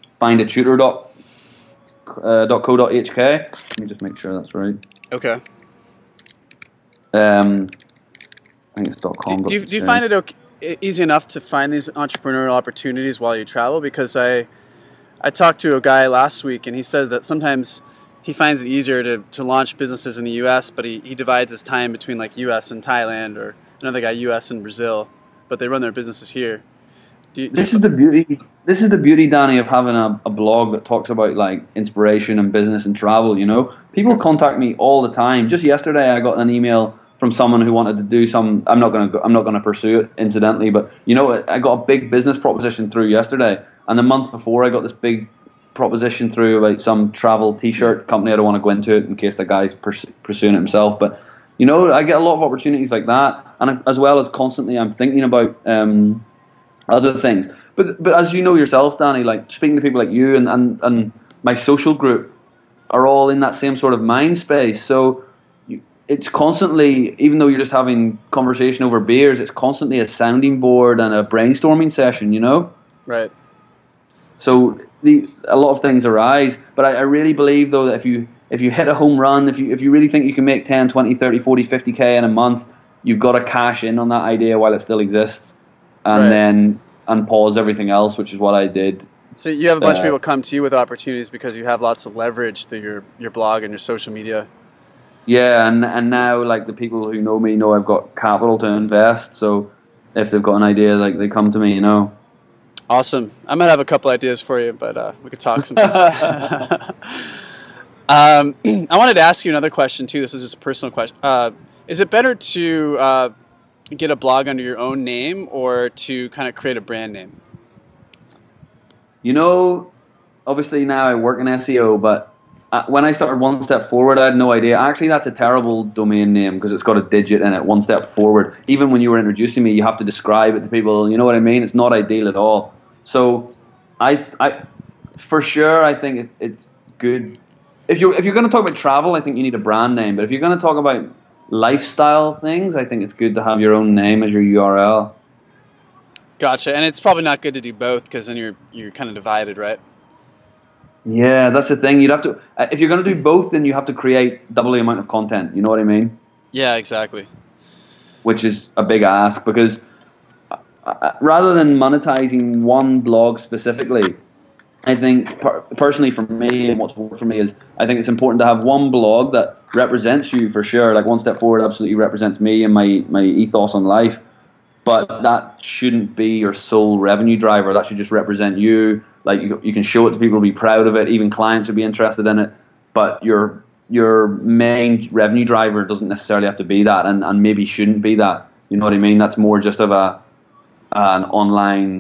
findatutor.co.hk. Let me just make sure that's right.
Okay.
I think it's .com.
Do you find it easy enough to find these entrepreneurial opportunities while you travel? Because I talked to a guy last week, and he said that sometimes he finds it easier to launch businesses in the U.S., but he divides his time between like U.S. and Thailand, or another guy U.S. and Brazil, but they run their businesses here. This is the
beauty, Danny, of having a blog that talks about like inspiration and business and travel. You know, people contact me all the time. Just yesterday, I got an email from someone who wanted to do some. I'm not going to pursue it, incidentally, but you know, I got a big business proposition through yesterday, and the month before, I got this big proposition through about some travel T-shirt company. I don't want to go into it in case the guy's pursuing it himself, but you know, I get a lot of opportunities like that, and as well as constantly, I'm thinking about other things. But as you know yourself, Danny, like speaking to people like you and my social group are all in that same sort of mind space. So it's constantly, even though you're just having conversation over beers, it's constantly a sounding board and a brainstorming session, you know?
Right.
So a lot of things arise, but I really believe though that if you hit a home run, if you really think you can make 10, 20, 30, 40, 50K in a month, you've got to cash in on that idea while it still exists, and then pause everything else, which is what I did.
So you have a bunch of people come to you with opportunities because you have lots of leverage through your blog and your social media.
Yeah, and now like the people who know me know I've got capital to invest, so if they've got an idea, like they come to me, you know.
Awesome. I might have a couple ideas for you, but we could talk sometime. I wanted to ask you another question too. This is just a personal question. Is it better to get a blog under your own name or to kind of create a brand name?
You know, obviously now I work in SEO, but when I started One Step Forward, I had no idea. Actually, that's a terrible domain name because it's got a digit in it, One Step Forward. Even when you were introducing me, you have to describe it to people. You know what I mean? It's not ideal at all. So I for sure, I think it's good. If you're going to talk about travel, I think you need a brand name. But if you're going to talk about lifestyle things, I think it's good to have your own name as your URL.
Gotcha. And it's probably not good to do both because then you're kind of divided, right?
Yeah, that's the thing. You'd have to, if you're going to do both, then you have to create double the amount of content. You know what I mean?
Yeah, exactly.
Which is a big ask because rather than monetizing one blog specifically, I think personally for me and what's worked for me is I think it's important to have one blog that represents you for sure. Like One Step Forward absolutely represents me and my ethos on life, but that shouldn't be your sole revenue driver. That should just represent you. Like you can show it to people, be proud of it. Even clients would be interested in it. But your main revenue driver doesn't necessarily have to be that, and maybe shouldn't be that. You know what I mean? That's more just of an online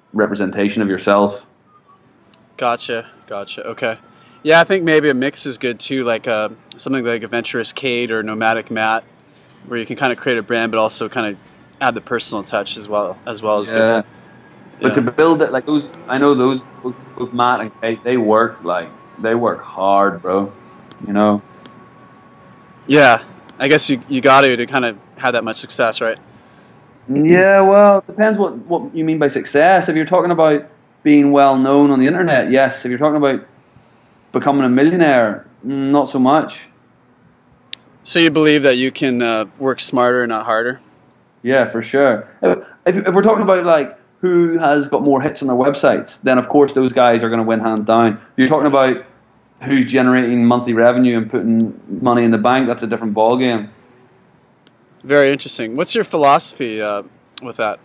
representation of yourself.
Gotcha. Okay. Yeah, I think maybe a mix is good too, like something like Adventurous Kate or Nomadic Matt, where you can kind of create a brand, but also kind of add the personal touch as well as good.
But to
Yeah.
build it, like those, I know those both Matt and Kate, they work hard, bro. You know.
Yeah. I guess you got to kind of have that much success, right?
Yeah, well, it depends what you mean by success. If you're talking about being well known on the internet, yes. If you're talking about becoming a millionaire, not so much.
So you believe that you can work smarter, not harder?
Yeah, for sure. If we're talking about like who has got more hits on their websites, then of course those guys are going to win hands down. If you're talking about who's generating monthly revenue and putting money in the bank, that's a different ballgame.
Very interesting. What's your philosophy with that?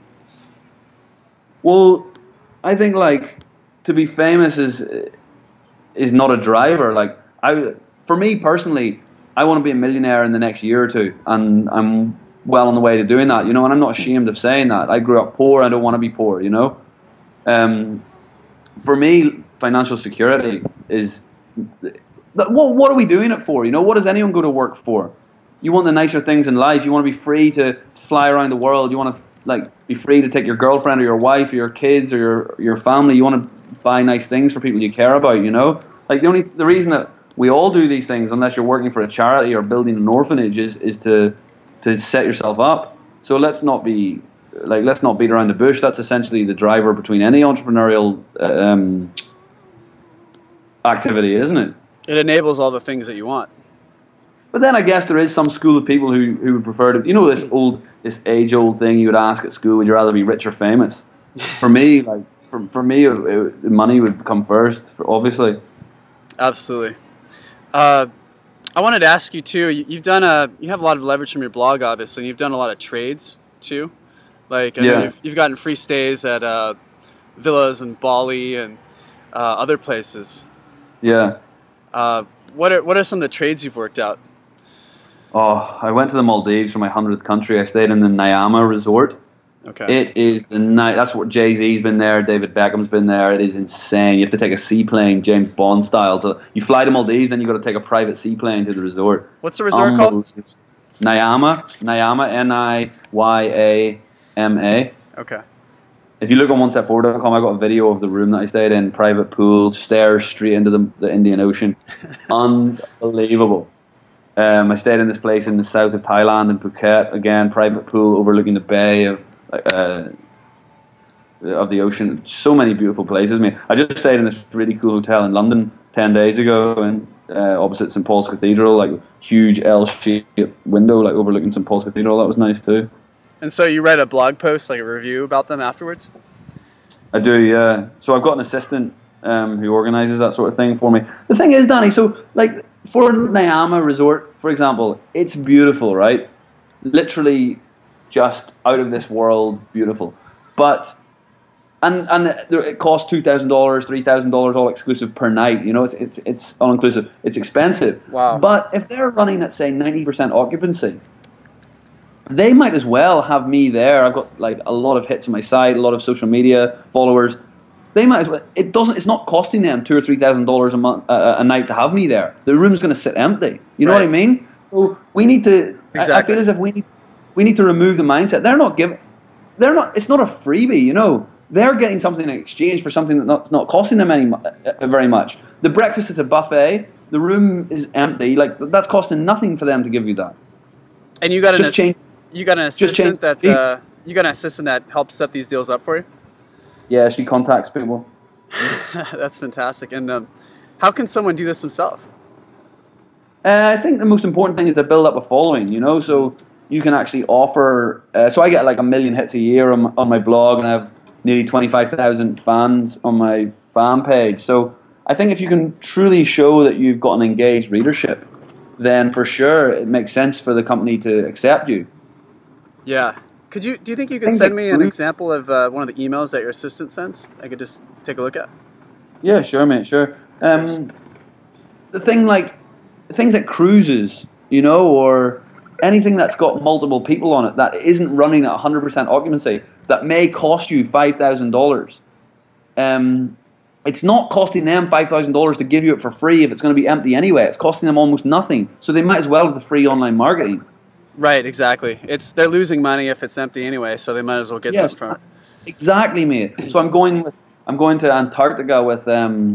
Well, I think like to be famous is not a driver. Like for me personally, I want to be a millionaire in the next year or two, and I'm well on the way to doing that. You know, and I'm not ashamed of saying that. I grew up poor. I don't want to be poor. You know, for me, financial security is what are we doing it for? You know, what does anyone go to work for? You want the nicer things in life. You want to be free to fly around the world. You want to like be free to take your girlfriend or your wife or your kids or your family. You want to buy nice things for people you care about. You know, like the reason that we all do these things, unless you're working for a charity or building an orphanage, is to set yourself up. So let's not beat around the bush. That's essentially the driver between any entrepreneurial activity, isn't it?
It enables all the things that you want.
But then I guess there is some school of people who would prefer to, you know, this age old thing you would ask at school: would you rather be rich or famous? For me, money would come first, obviously.
Absolutely. I wanted to ask you too. You have a lot of leverage from your blog, obviously, and you've done a lot of trades too. Like I know you've gotten free stays at villas in Bali and other places.
Yeah.
What are some of the trades you've worked out?
Oh, I went to the Maldives for my 100th country. I stayed in the Nyama resort.
Okay.
It is the night. That's what Jay-Z's been there. David Beckham's been there. It is insane. You have to take a seaplane, James Bond style. So you fly to Maldives, and you got to take a private seaplane to the resort.
What's the resort called?
Nyama, Nyama.
Okay.
If you look on onestepforward.com, I got a video of the room that I stayed in. Private pool, stairs straight into the Indian Ocean. Unbelievable. I stayed in this place in the south of Thailand in Phuket. Again, private pool overlooking the bay of the ocean. So many beautiful places. I just stayed in this really cool hotel in London 10 days ago, and opposite St Paul's Cathedral, like huge L-shaped window, like overlooking St Paul's Cathedral. That was nice too.
And so you read a blog post, like a review about them afterwards?
I do, yeah. So I've got an assistant who organises that sort of thing for me. The thing is, Danny, so like for Nyama Resort, for example, it's beautiful, right? Literally just out of this world beautiful. But and it costs $2,000, $3,000 all exclusive per night. You know, it's all inclusive. It's expensive.
Wow.
But if they're running at say 90% occupancy, they might as well have me there. I've got like a lot of hits on my site, a lot of social media followers. They might as well. It's not costing them $2,000 or $3,000 a month a night to have me there. The room's going to sit empty. You know what I mean? So we need to.
Exactly.
I feel as if we need to remove the mindset. They're not giving. They're not. It's not a freebie. You know, they're getting something in exchange for something that's not costing them very much. The breakfast is a buffet. The room is empty. Like that's costing nothing for them to give you that.
And you got an assistant that helps set these deals up for you?
Yeah, she contacts people.
That's fantastic. And how can someone do this themselves?
I think the most important thing is to build up a following, you know, so you can actually offer, so I get like 1 million hits a year on my blog, and I have nearly 25,000 fans on my fan page. So I think if you can truly show that you've got an engaged readership, then for sure it makes sense for the company to accept you.
Yeah. Do you think you could send me an example of one of the emails that your assistant sends? I could just take a look at.
Yeah, sure, mate, sure. Things like cruises, you know, or anything that's got multiple people on it that isn't running at 100% occupancy, that may cost you $5,000. it's not costing them $5,000 to give you it for free if it's going to be empty anyway. It's costing them almost nothing. So they might as well have the free online marketing.
Right, exactly. They're losing money if it's empty anyway, so they might as well get something from it.
Exactly, mate. So I'm going to Antarctica with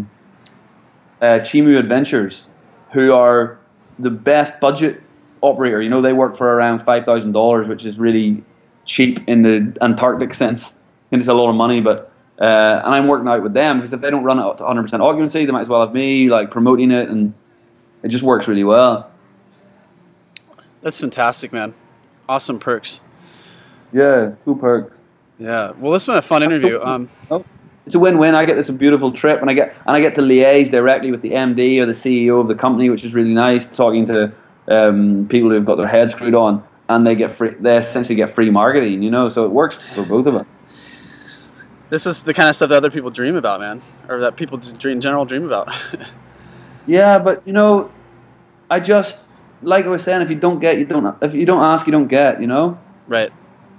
Chimu Adventures, who are the best budget operator. You know, they work for around $5,000, which is really cheap in the Antarctic sense, and it's a lot of money. But and I'm working out with them because if they don't run it up to 100% occupancy, they might as well have me like promoting it, and it just works really well.
That's fantastic, man. Awesome perks.
Yeah, cool perks.
Yeah. Well, this has been a fun interview.
It's a win-win. I get this beautiful trip, and I get to liaise directly with the MD or the CEO of the company, which is really nice. Talking to people who've got their heads screwed on, and they essentially get free marketing. You know, so it works for both of us.
This is the kind of stuff that other people dream about, man, or that people in general dream about.
Yeah, but you know, I just, like I was saying, if you don't get, you don't. If you don't ask, you don't get. You know.
Right.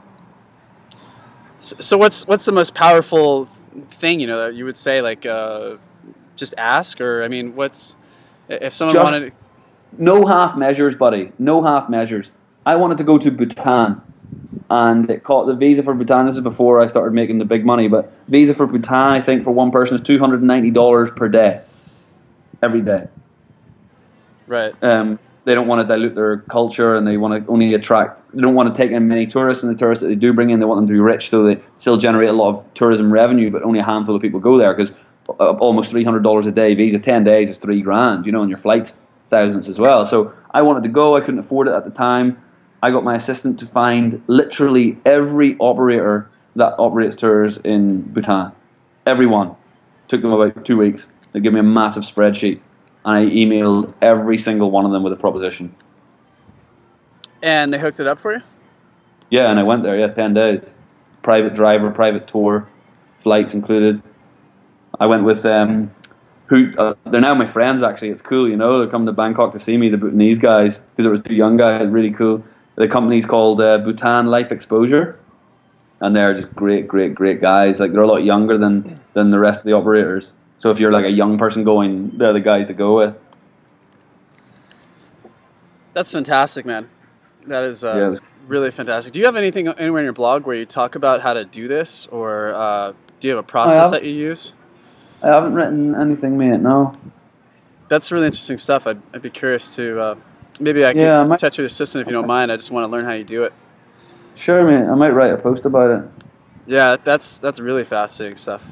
So what's the most powerful thing, you know, that you would say, like, just ask, or I mean, if someone wanted?
No half measures, buddy. No half measures. I wanted to go to Bhutan, and it caught the visa for Bhutan. This is before I started making the big money, but visa for Bhutan, I think for one person is $290 per day, every day.
Right.
They don't want to dilute their culture, and they want to only attract. They don't want to take in many tourists, and the tourists that they do bring in, they want them to be rich, so they still generate a lot of tourism revenue, but only a handful of people go there because almost $300 a day visa, 10 days is $3,000, you know, and your flight's thousands as well. So I wanted to go. I couldn't afford it at the time. I got my assistant to find literally every operator that operates tours in Bhutan. Everyone. Took them about 2 weeks. They gave me a massive spreadsheet. And I emailed every single one of them with a proposition.
And they hooked it up for you?
Yeah, and I went there, 10 days. Private driver, private tour, flights included. I went with they're now my friends, actually. It's cool, you know. They're coming to Bangkok to see me, the Bhutanese guys, because there was 2 young guys, really cool. The company's called Bhutan Life Exposure, and they're just great guys. Like, they're a lot younger than the rest of the operators. So if you're like a young person going, they're the guys to go with.
That's fantastic, man. That is really fantastic. Do you have anything anywhere in your blog where you talk about how to do this, or do you have a process that you use?
I haven't written anything, mate, no.
That's really interesting stuff. I'd be curious to, maybe I could touch your assistant if you don't mind. I just want to learn how you do it.
Sure, mate. I might write a post about it.
Yeah, that's really fascinating stuff.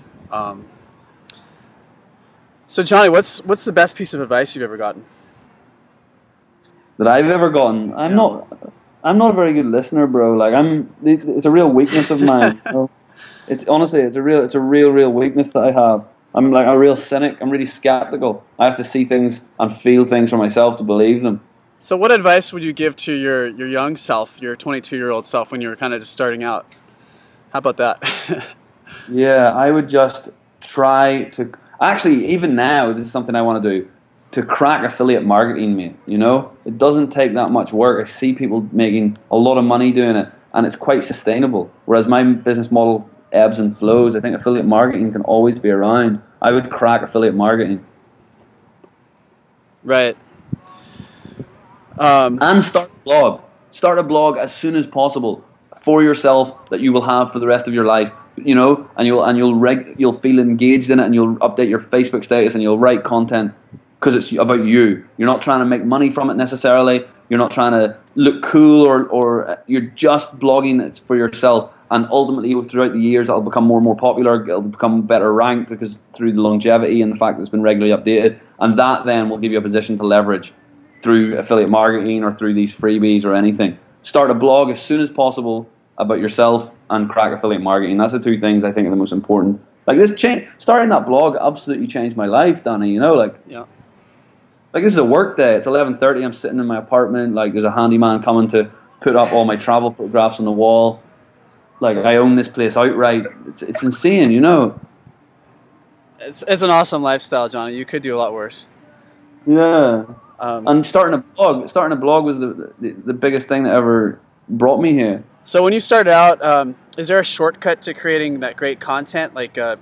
So Johnny, what's the best piece of advice you've ever gotten?
That I've ever gotten? I'm not a very good listener, bro. Like, it's a real weakness of mine. You know? It's a real weakness that I have. I'm like a real cynic. I'm really skeptical. I have to see things and feel things for myself to believe them.
So what advice would you give to your young self, your 22-year-old self, when you were kind of just starting out? How about that?
Yeah, I would just try to... Actually, even now, this is something I want to do, to crack affiliate marketing, mate. You know? It doesn't take that much work. I see people making a lot of money doing it, and it's quite sustainable. Whereas my business model ebbs and flows. I think affiliate marketing can always be around. I would crack affiliate marketing.
Right.
And start a blog. Start a blog as soon as possible for yourself that you will have for the rest of your life. You know, and you'll feel engaged in it, and you'll update your Facebook status, and you'll write content because it's about you. You're not trying to make money from it necessarily. You're not trying to look cool, or you're just blogging it for yourself. And ultimately, throughout the years, it'll become more and more popular. It'll become better ranked because through the longevity and the fact that it's been regularly updated, and that then will give you a position to leverage through affiliate marketing or through these freebies or anything. Start a blog as soon as possible about yourself and crack affiliate marketing. That's the 2 things I think are the most important. Like, starting that blog absolutely changed my life, Danny. You know, like this is a work day. It's 11:30. I'm sitting in my apartment. Like, there's a handyman coming to put up all my travel photographs on the wall. Like, I own this place outright. It's insane, you know.
It's an awesome lifestyle, Johnny. You could do a lot worse.
Yeah. And starting a blog was the biggest thing that ever brought me here.
So when you started out, is there a shortcut to creating that great content? Like, do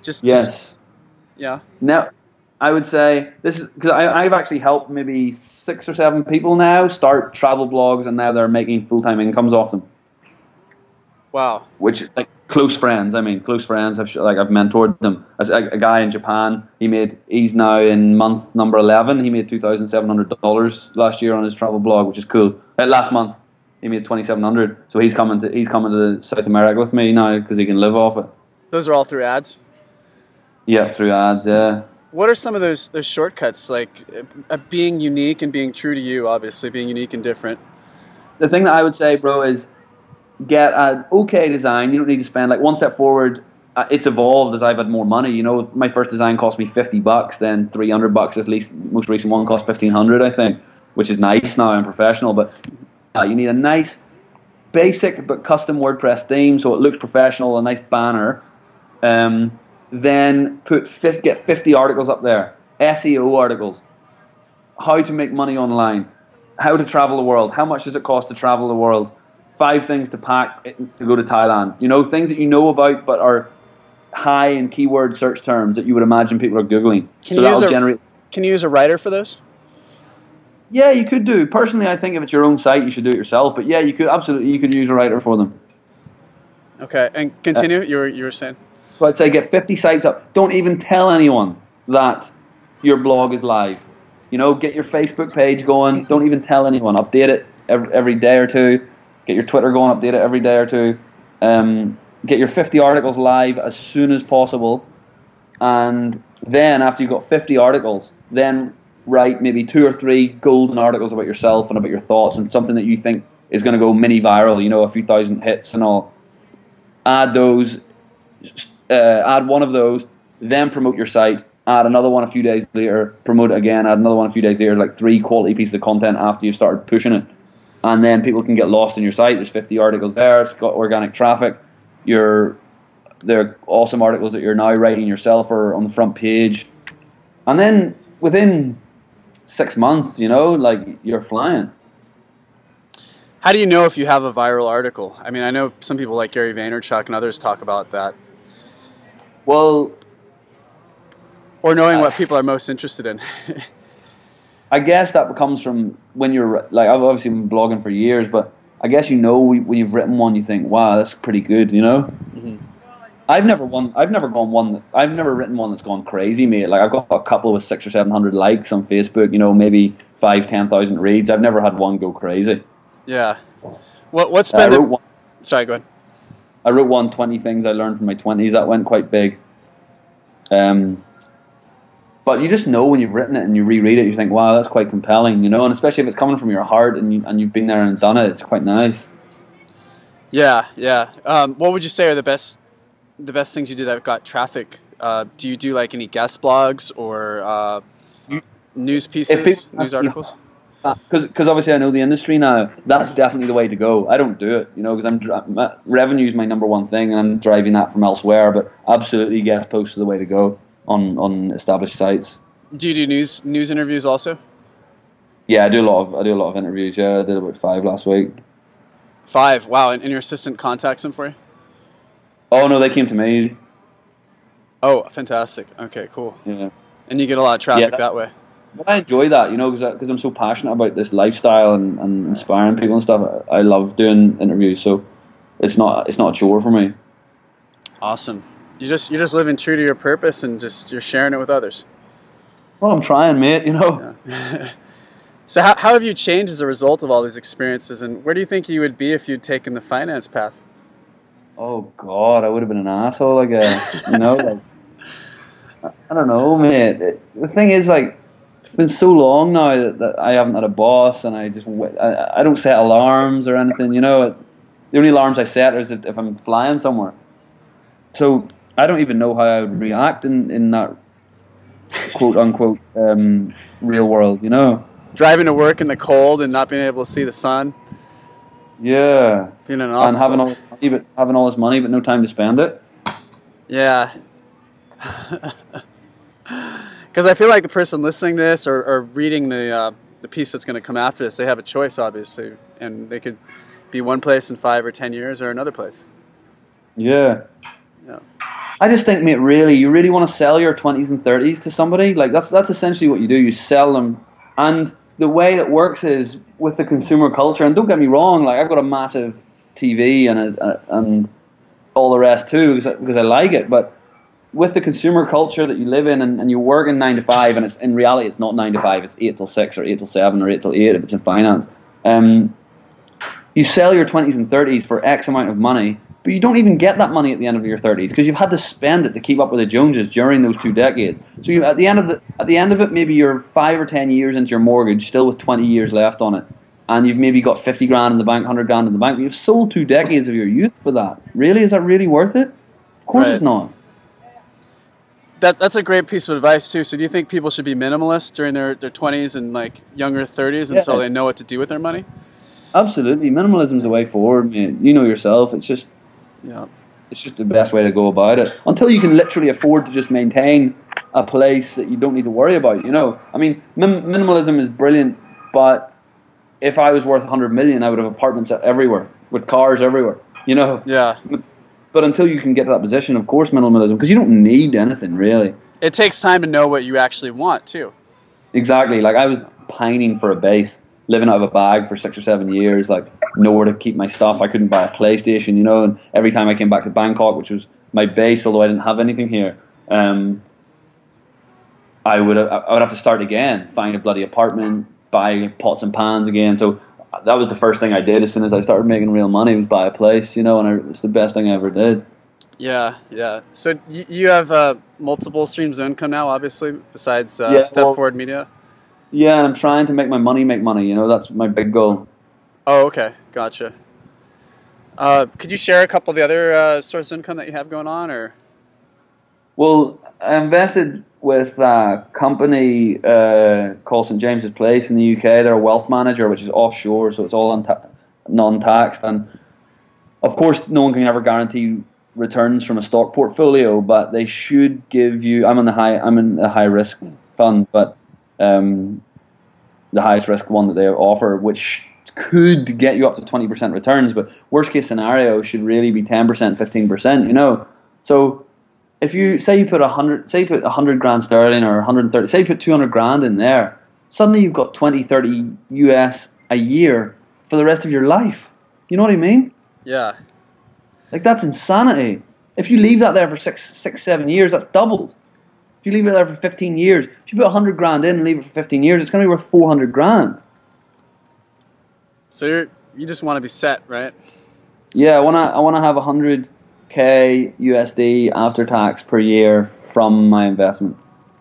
Just
Yes.
yeah.
Now, I would say this is because I've actually helped maybe 6 or 7 people now start travel blogs, and now they're making full-time incomes off them.
Wow.
Which, like, close friends. I mean, close friends. I've mentored them. As a guy in Japan, he's now in month number 11. He made $2,700 last year on his travel blog, which is cool. Last month he made 2,700. So he's coming to South America with me now because he can live off it.
Those are all through ads?
Yeah, through ads. Yeah.
What are some of those shortcuts, like being unique and being true to you? Obviously, being unique and different.
The thing that I would say, bro, is get an okay design. You don't need to spend, like, one step forward. It's evolved as I've had more money. You know, my first design cost me $50, then $300. At least most recent one cost $1,500, I think, which is nice now. I'm professional, but you need a nice, basic but custom WordPress theme so it looks professional. A nice banner. Then get 50 articles up there. SEO articles. How to make money online. How to travel the world. How much does it cost to travel the world? 5 things to pack to go to Thailand. You know, things that you know about but are high in keyword search terms that you would imagine people are Googling.
Can you use a writer for those?
Yeah, you could do. Personally, I think if it's your own site, you should do it yourself. But yeah, you could use a writer for them.
Okay, and continue. You were saying.
So I'd say get 50 sites up. Don't even tell anyone that your blog is live. You know, get your Facebook page going. Don't even tell anyone. Update it every day or two. Get your Twitter going. Update it every day or two. Get your 50 articles live as soon as possible. And then after you've got 50 articles, then write maybe 2 or 3 golden articles about yourself and about your thoughts and something that you think is going to go mini viral, you know, a few thousand hits and all. Add those. Add one of those, then promote your site, add another one a few days later, promote it again, add another one a few days later, like 3 quality pieces of content after you've started pushing it. And then people can get lost in your site. There's 50 articles there, it's got organic traffic. They're awesome articles that you're now writing yourself or on the front page. And then within 6 months, you know, like, you're flying.
How do you know if you have a viral article? I mean, I know some people like Gary Vaynerchuk and others talk about that.
Well,
or knowing what people are most interested in.
I guess that comes from when you're, like, I've obviously been blogging for years, but I guess, you know, when you've written one, you think, wow, that's pretty good, you know? Mm-hmm. I've never written one that's gone crazy, mate. Like, I've got a couple with 600 or 700 likes on Facebook, you know, maybe 5,000-10,000 reads. I've never had one go crazy.
Yeah. What's been Sorry, go ahead.
I wrote 20 things I learned from my 20s. That went quite big. But you just know when you've written it and you reread it, you think, wow, that's quite compelling, you know? And especially if it's coming from your heart and you've been there and done it, it's quite nice.
Yeah. What would you say are the best things you did that got traffic? Do you do, like, any guest blogs or news pieces, news articles?
Because obviously I know the industry now. That's definitely the way to go. I don't do it, you know, because revenue is my number one thing, and I'm driving that from elsewhere. But absolutely, guest posts are the way to go on established sites.
Do you do news interviews also?
Yeah, I do a lot of interviews. Yeah, I did about 5 last week.
5, wow! And your assistant contacts them for you?
Oh no, they came to me.
Oh, fantastic! Okay, cool.
Yeah.
And you get a lot of traffic that way.
But I enjoy that, you know, because I'm so passionate about this lifestyle and inspiring people and stuff. I love doing interviews, so it's not a chore for me.
Awesome. You're just living true to your purpose and you're sharing it with others.
Well, I'm trying, mate. You know.
Yeah. So how have you changed as a result of all these experiences, and where do you think you would be if you'd taken the finance path?
Oh God, I would have been an asshole, I guess. You know, like, I don't know, mate. The thing is, like, it's been so long now that I haven't had a boss, and I don't set alarms or anything. You know, the only alarms I set is if I'm flying somewhere. So I don't even know how I would react in that quote unquote real world. You know,
driving to work in the cold and not being able to see the sun.
Yeah,
being an
officer. And having all this money but no time to spend it.
Yeah. Because I feel like the person listening to this or reading the piece that's going to come after this, they have a choice, obviously, and they could be one place in 5 or 10 years or another place.
Yeah. I just think, mate, really, you really want to sell your 20s and 30s to somebody? Like, that's essentially what you do. You sell them. And the way it works is with the consumer culture, and don't get me wrong, like, I've got a massive TV and all the rest too, because I like it, but with the consumer culture that you live in, and you work in 9 to 5, and it's in reality it's not 9 to 5, it's 8 till 6 or 8 till 7 or 8 till 8 if it's in finance. You sell your 20s and 30s for X amount of money, but you don't even get that money at the end of your 30s because you've had to spend it to keep up with the Joneses during those 2 decades. So at the end of it, maybe you're 5 or 10 years into your mortgage, still with 20 years left on it, and you've maybe got 50 grand in the bank, 100 grand in the bank, but you've sold 2 decades of your youth for that. Really? Is that really worth it? Of course It's not.
That's a great piece of advice too. So do you think people should be minimalist during their 20s and like younger 30s until they know what to do with their money?
Absolutely. Minimalism's the way forward, man. You know yourself. It's just the best way to go about it. Until you can literally afford to just maintain a place that you don't need to worry about, you know. I mean, minimalism is brilliant, but if I was worth 100 million, I would have apartments everywhere with cars everywhere, you know.
Yeah.
But until you can get to that position, of course, minimalism, because you don't need anything, really.
It takes time to know what you actually want, too.
Exactly. Like, I was pining for a base, living out of a bag for 6 or 7 years, like, nowhere to keep my stuff. I couldn't buy a PlayStation, you know, and every time I came back to Bangkok, which was my base, although I didn't have anything here, I would have to start again, find a bloody apartment, buy pots and pans again. So that was the first thing I did as soon as I started making real money, was buy a place, you know, and it's the best thing I ever did.
Yeah. So you have multiple streams of income now, obviously, besides Step Forward Media?
Yeah, and I'm trying to make my money make money, you know, that's my big goal.
Oh, okay, gotcha. Could you share a couple of the other sources of income that you have going on, or? Well,
I invested with a company called St James's Place in the UK. They're a wealth manager, which is offshore, so it's all non-taxed. And of course, no one can ever guarantee returns from a stock portfolio, but they should give you. I'm in the high risk fund, but the highest risk one that they offer, which could get you up to 20% returns. But worst case scenario should really be 10%, 15%. You know, so. If you say you put 100 grand sterling or 130, say you put 200 grand in there, suddenly you've got 20, 30 US a year for the rest of your life. You know what I mean?
Yeah.
Like, that's insanity. If you leave that there for 6, 7 years, that's doubled. If you leave it there for 15 years, if you put 100 grand in and leave it for 15 years, it's going to be worth 400 grand.
So you just want to be set, right?
Yeah, I want to have 100K USD after tax per year from my investment.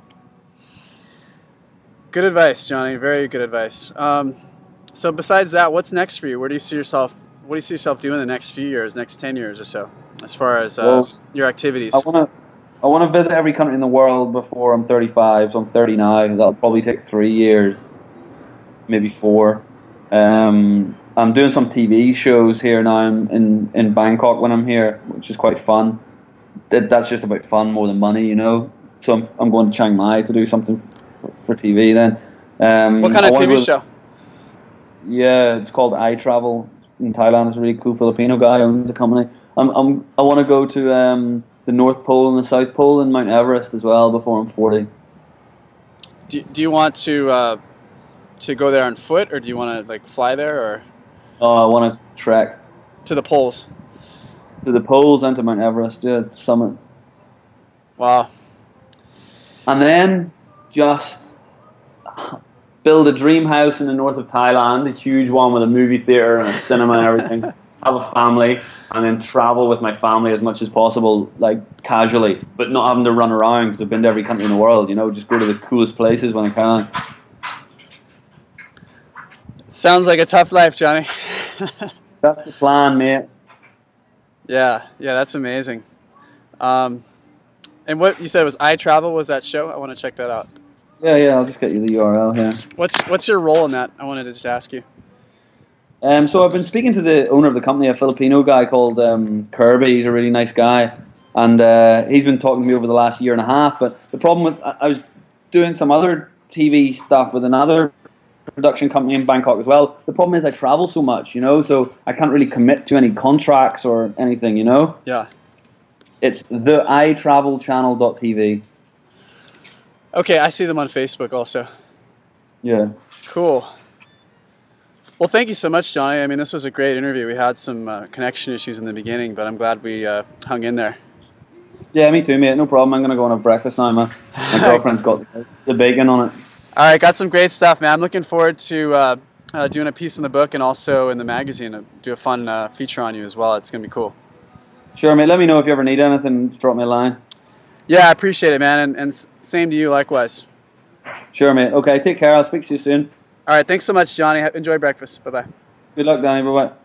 Good advice, Johnny. Very good advice. So besides that, what's next for you? What do you see yourself doing the next few years, next 10 years or so, as far as your activities?
I want to visit every country in the world before I'm 35. So I'm 39. That'll probably take 3 years, maybe 4. I'm doing some TV shows here now in Bangkok when I'm here, which is quite fun. That's just about fun more than money, you know. So I'm going to Chiang Mai to do something for TV then.
What kind of TV show?
Yeah, it's called I Travel in Thailand. It's a really cool Filipino guy who owns the company. I want to go to the North Pole and the South Pole and Mount Everest as well before I'm 40.
Do you want to go there on foot, or do you want to like fly there, or?
I want to trek
to the poles.
To the poles and to Mount Everest, yeah, summit.
Wow.
And then just build a dream house in the north of Thailand, a huge one with a movie theater and a cinema and everything. Have a family, and then travel with my family as much as possible, like casually, but not having to run around because I've been to every country in the world, you know, just go to the coolest places when I can.
Sounds like a tough life, Johnny.
That's the plan, mate.
Yeah, that's amazing. And what you said was I Travel was that show? I want to check that out.
Yeah, I'll just get you the URL here.
What's your role in that? I wanted to just ask you.
So I've been speaking to the owner of the company, a Filipino guy called Kirby. He's a really nice guy, and he's been talking to me over the last year and a half. But the problem with I was doing some other TV stuff with another production company in Bangkok as well. The problem is I travel so much, you know, so I can't really commit to any contracts or anything, you know.
Yeah.
It's the iTravelChannel.tv.
Okay, I see them on Facebook also.
Yeah.
Cool. Well, thank you so much, Johnny. I mean, this was a great interview. We had some connection issues in the beginning, but I'm glad we hung in there.
Yeah, me too, mate. No problem. I'm going to go and have breakfast now. My girlfriend's got the bacon on it.
All right, got some great stuff, man. I'm looking forward to doing a piece in the book and also in the magazine. Do a fun feature on you as well. It's going to be cool.
Sure, mate. Let me know if you ever need anything. Just drop me a line.
Yeah, I appreciate it, man. And same to you, likewise.
Sure, mate. Okay, take care. I'll speak to you soon.
All right, thanks so much, Johnny. Enjoy breakfast. Bye-bye.
Good luck, Danny. Bye-bye.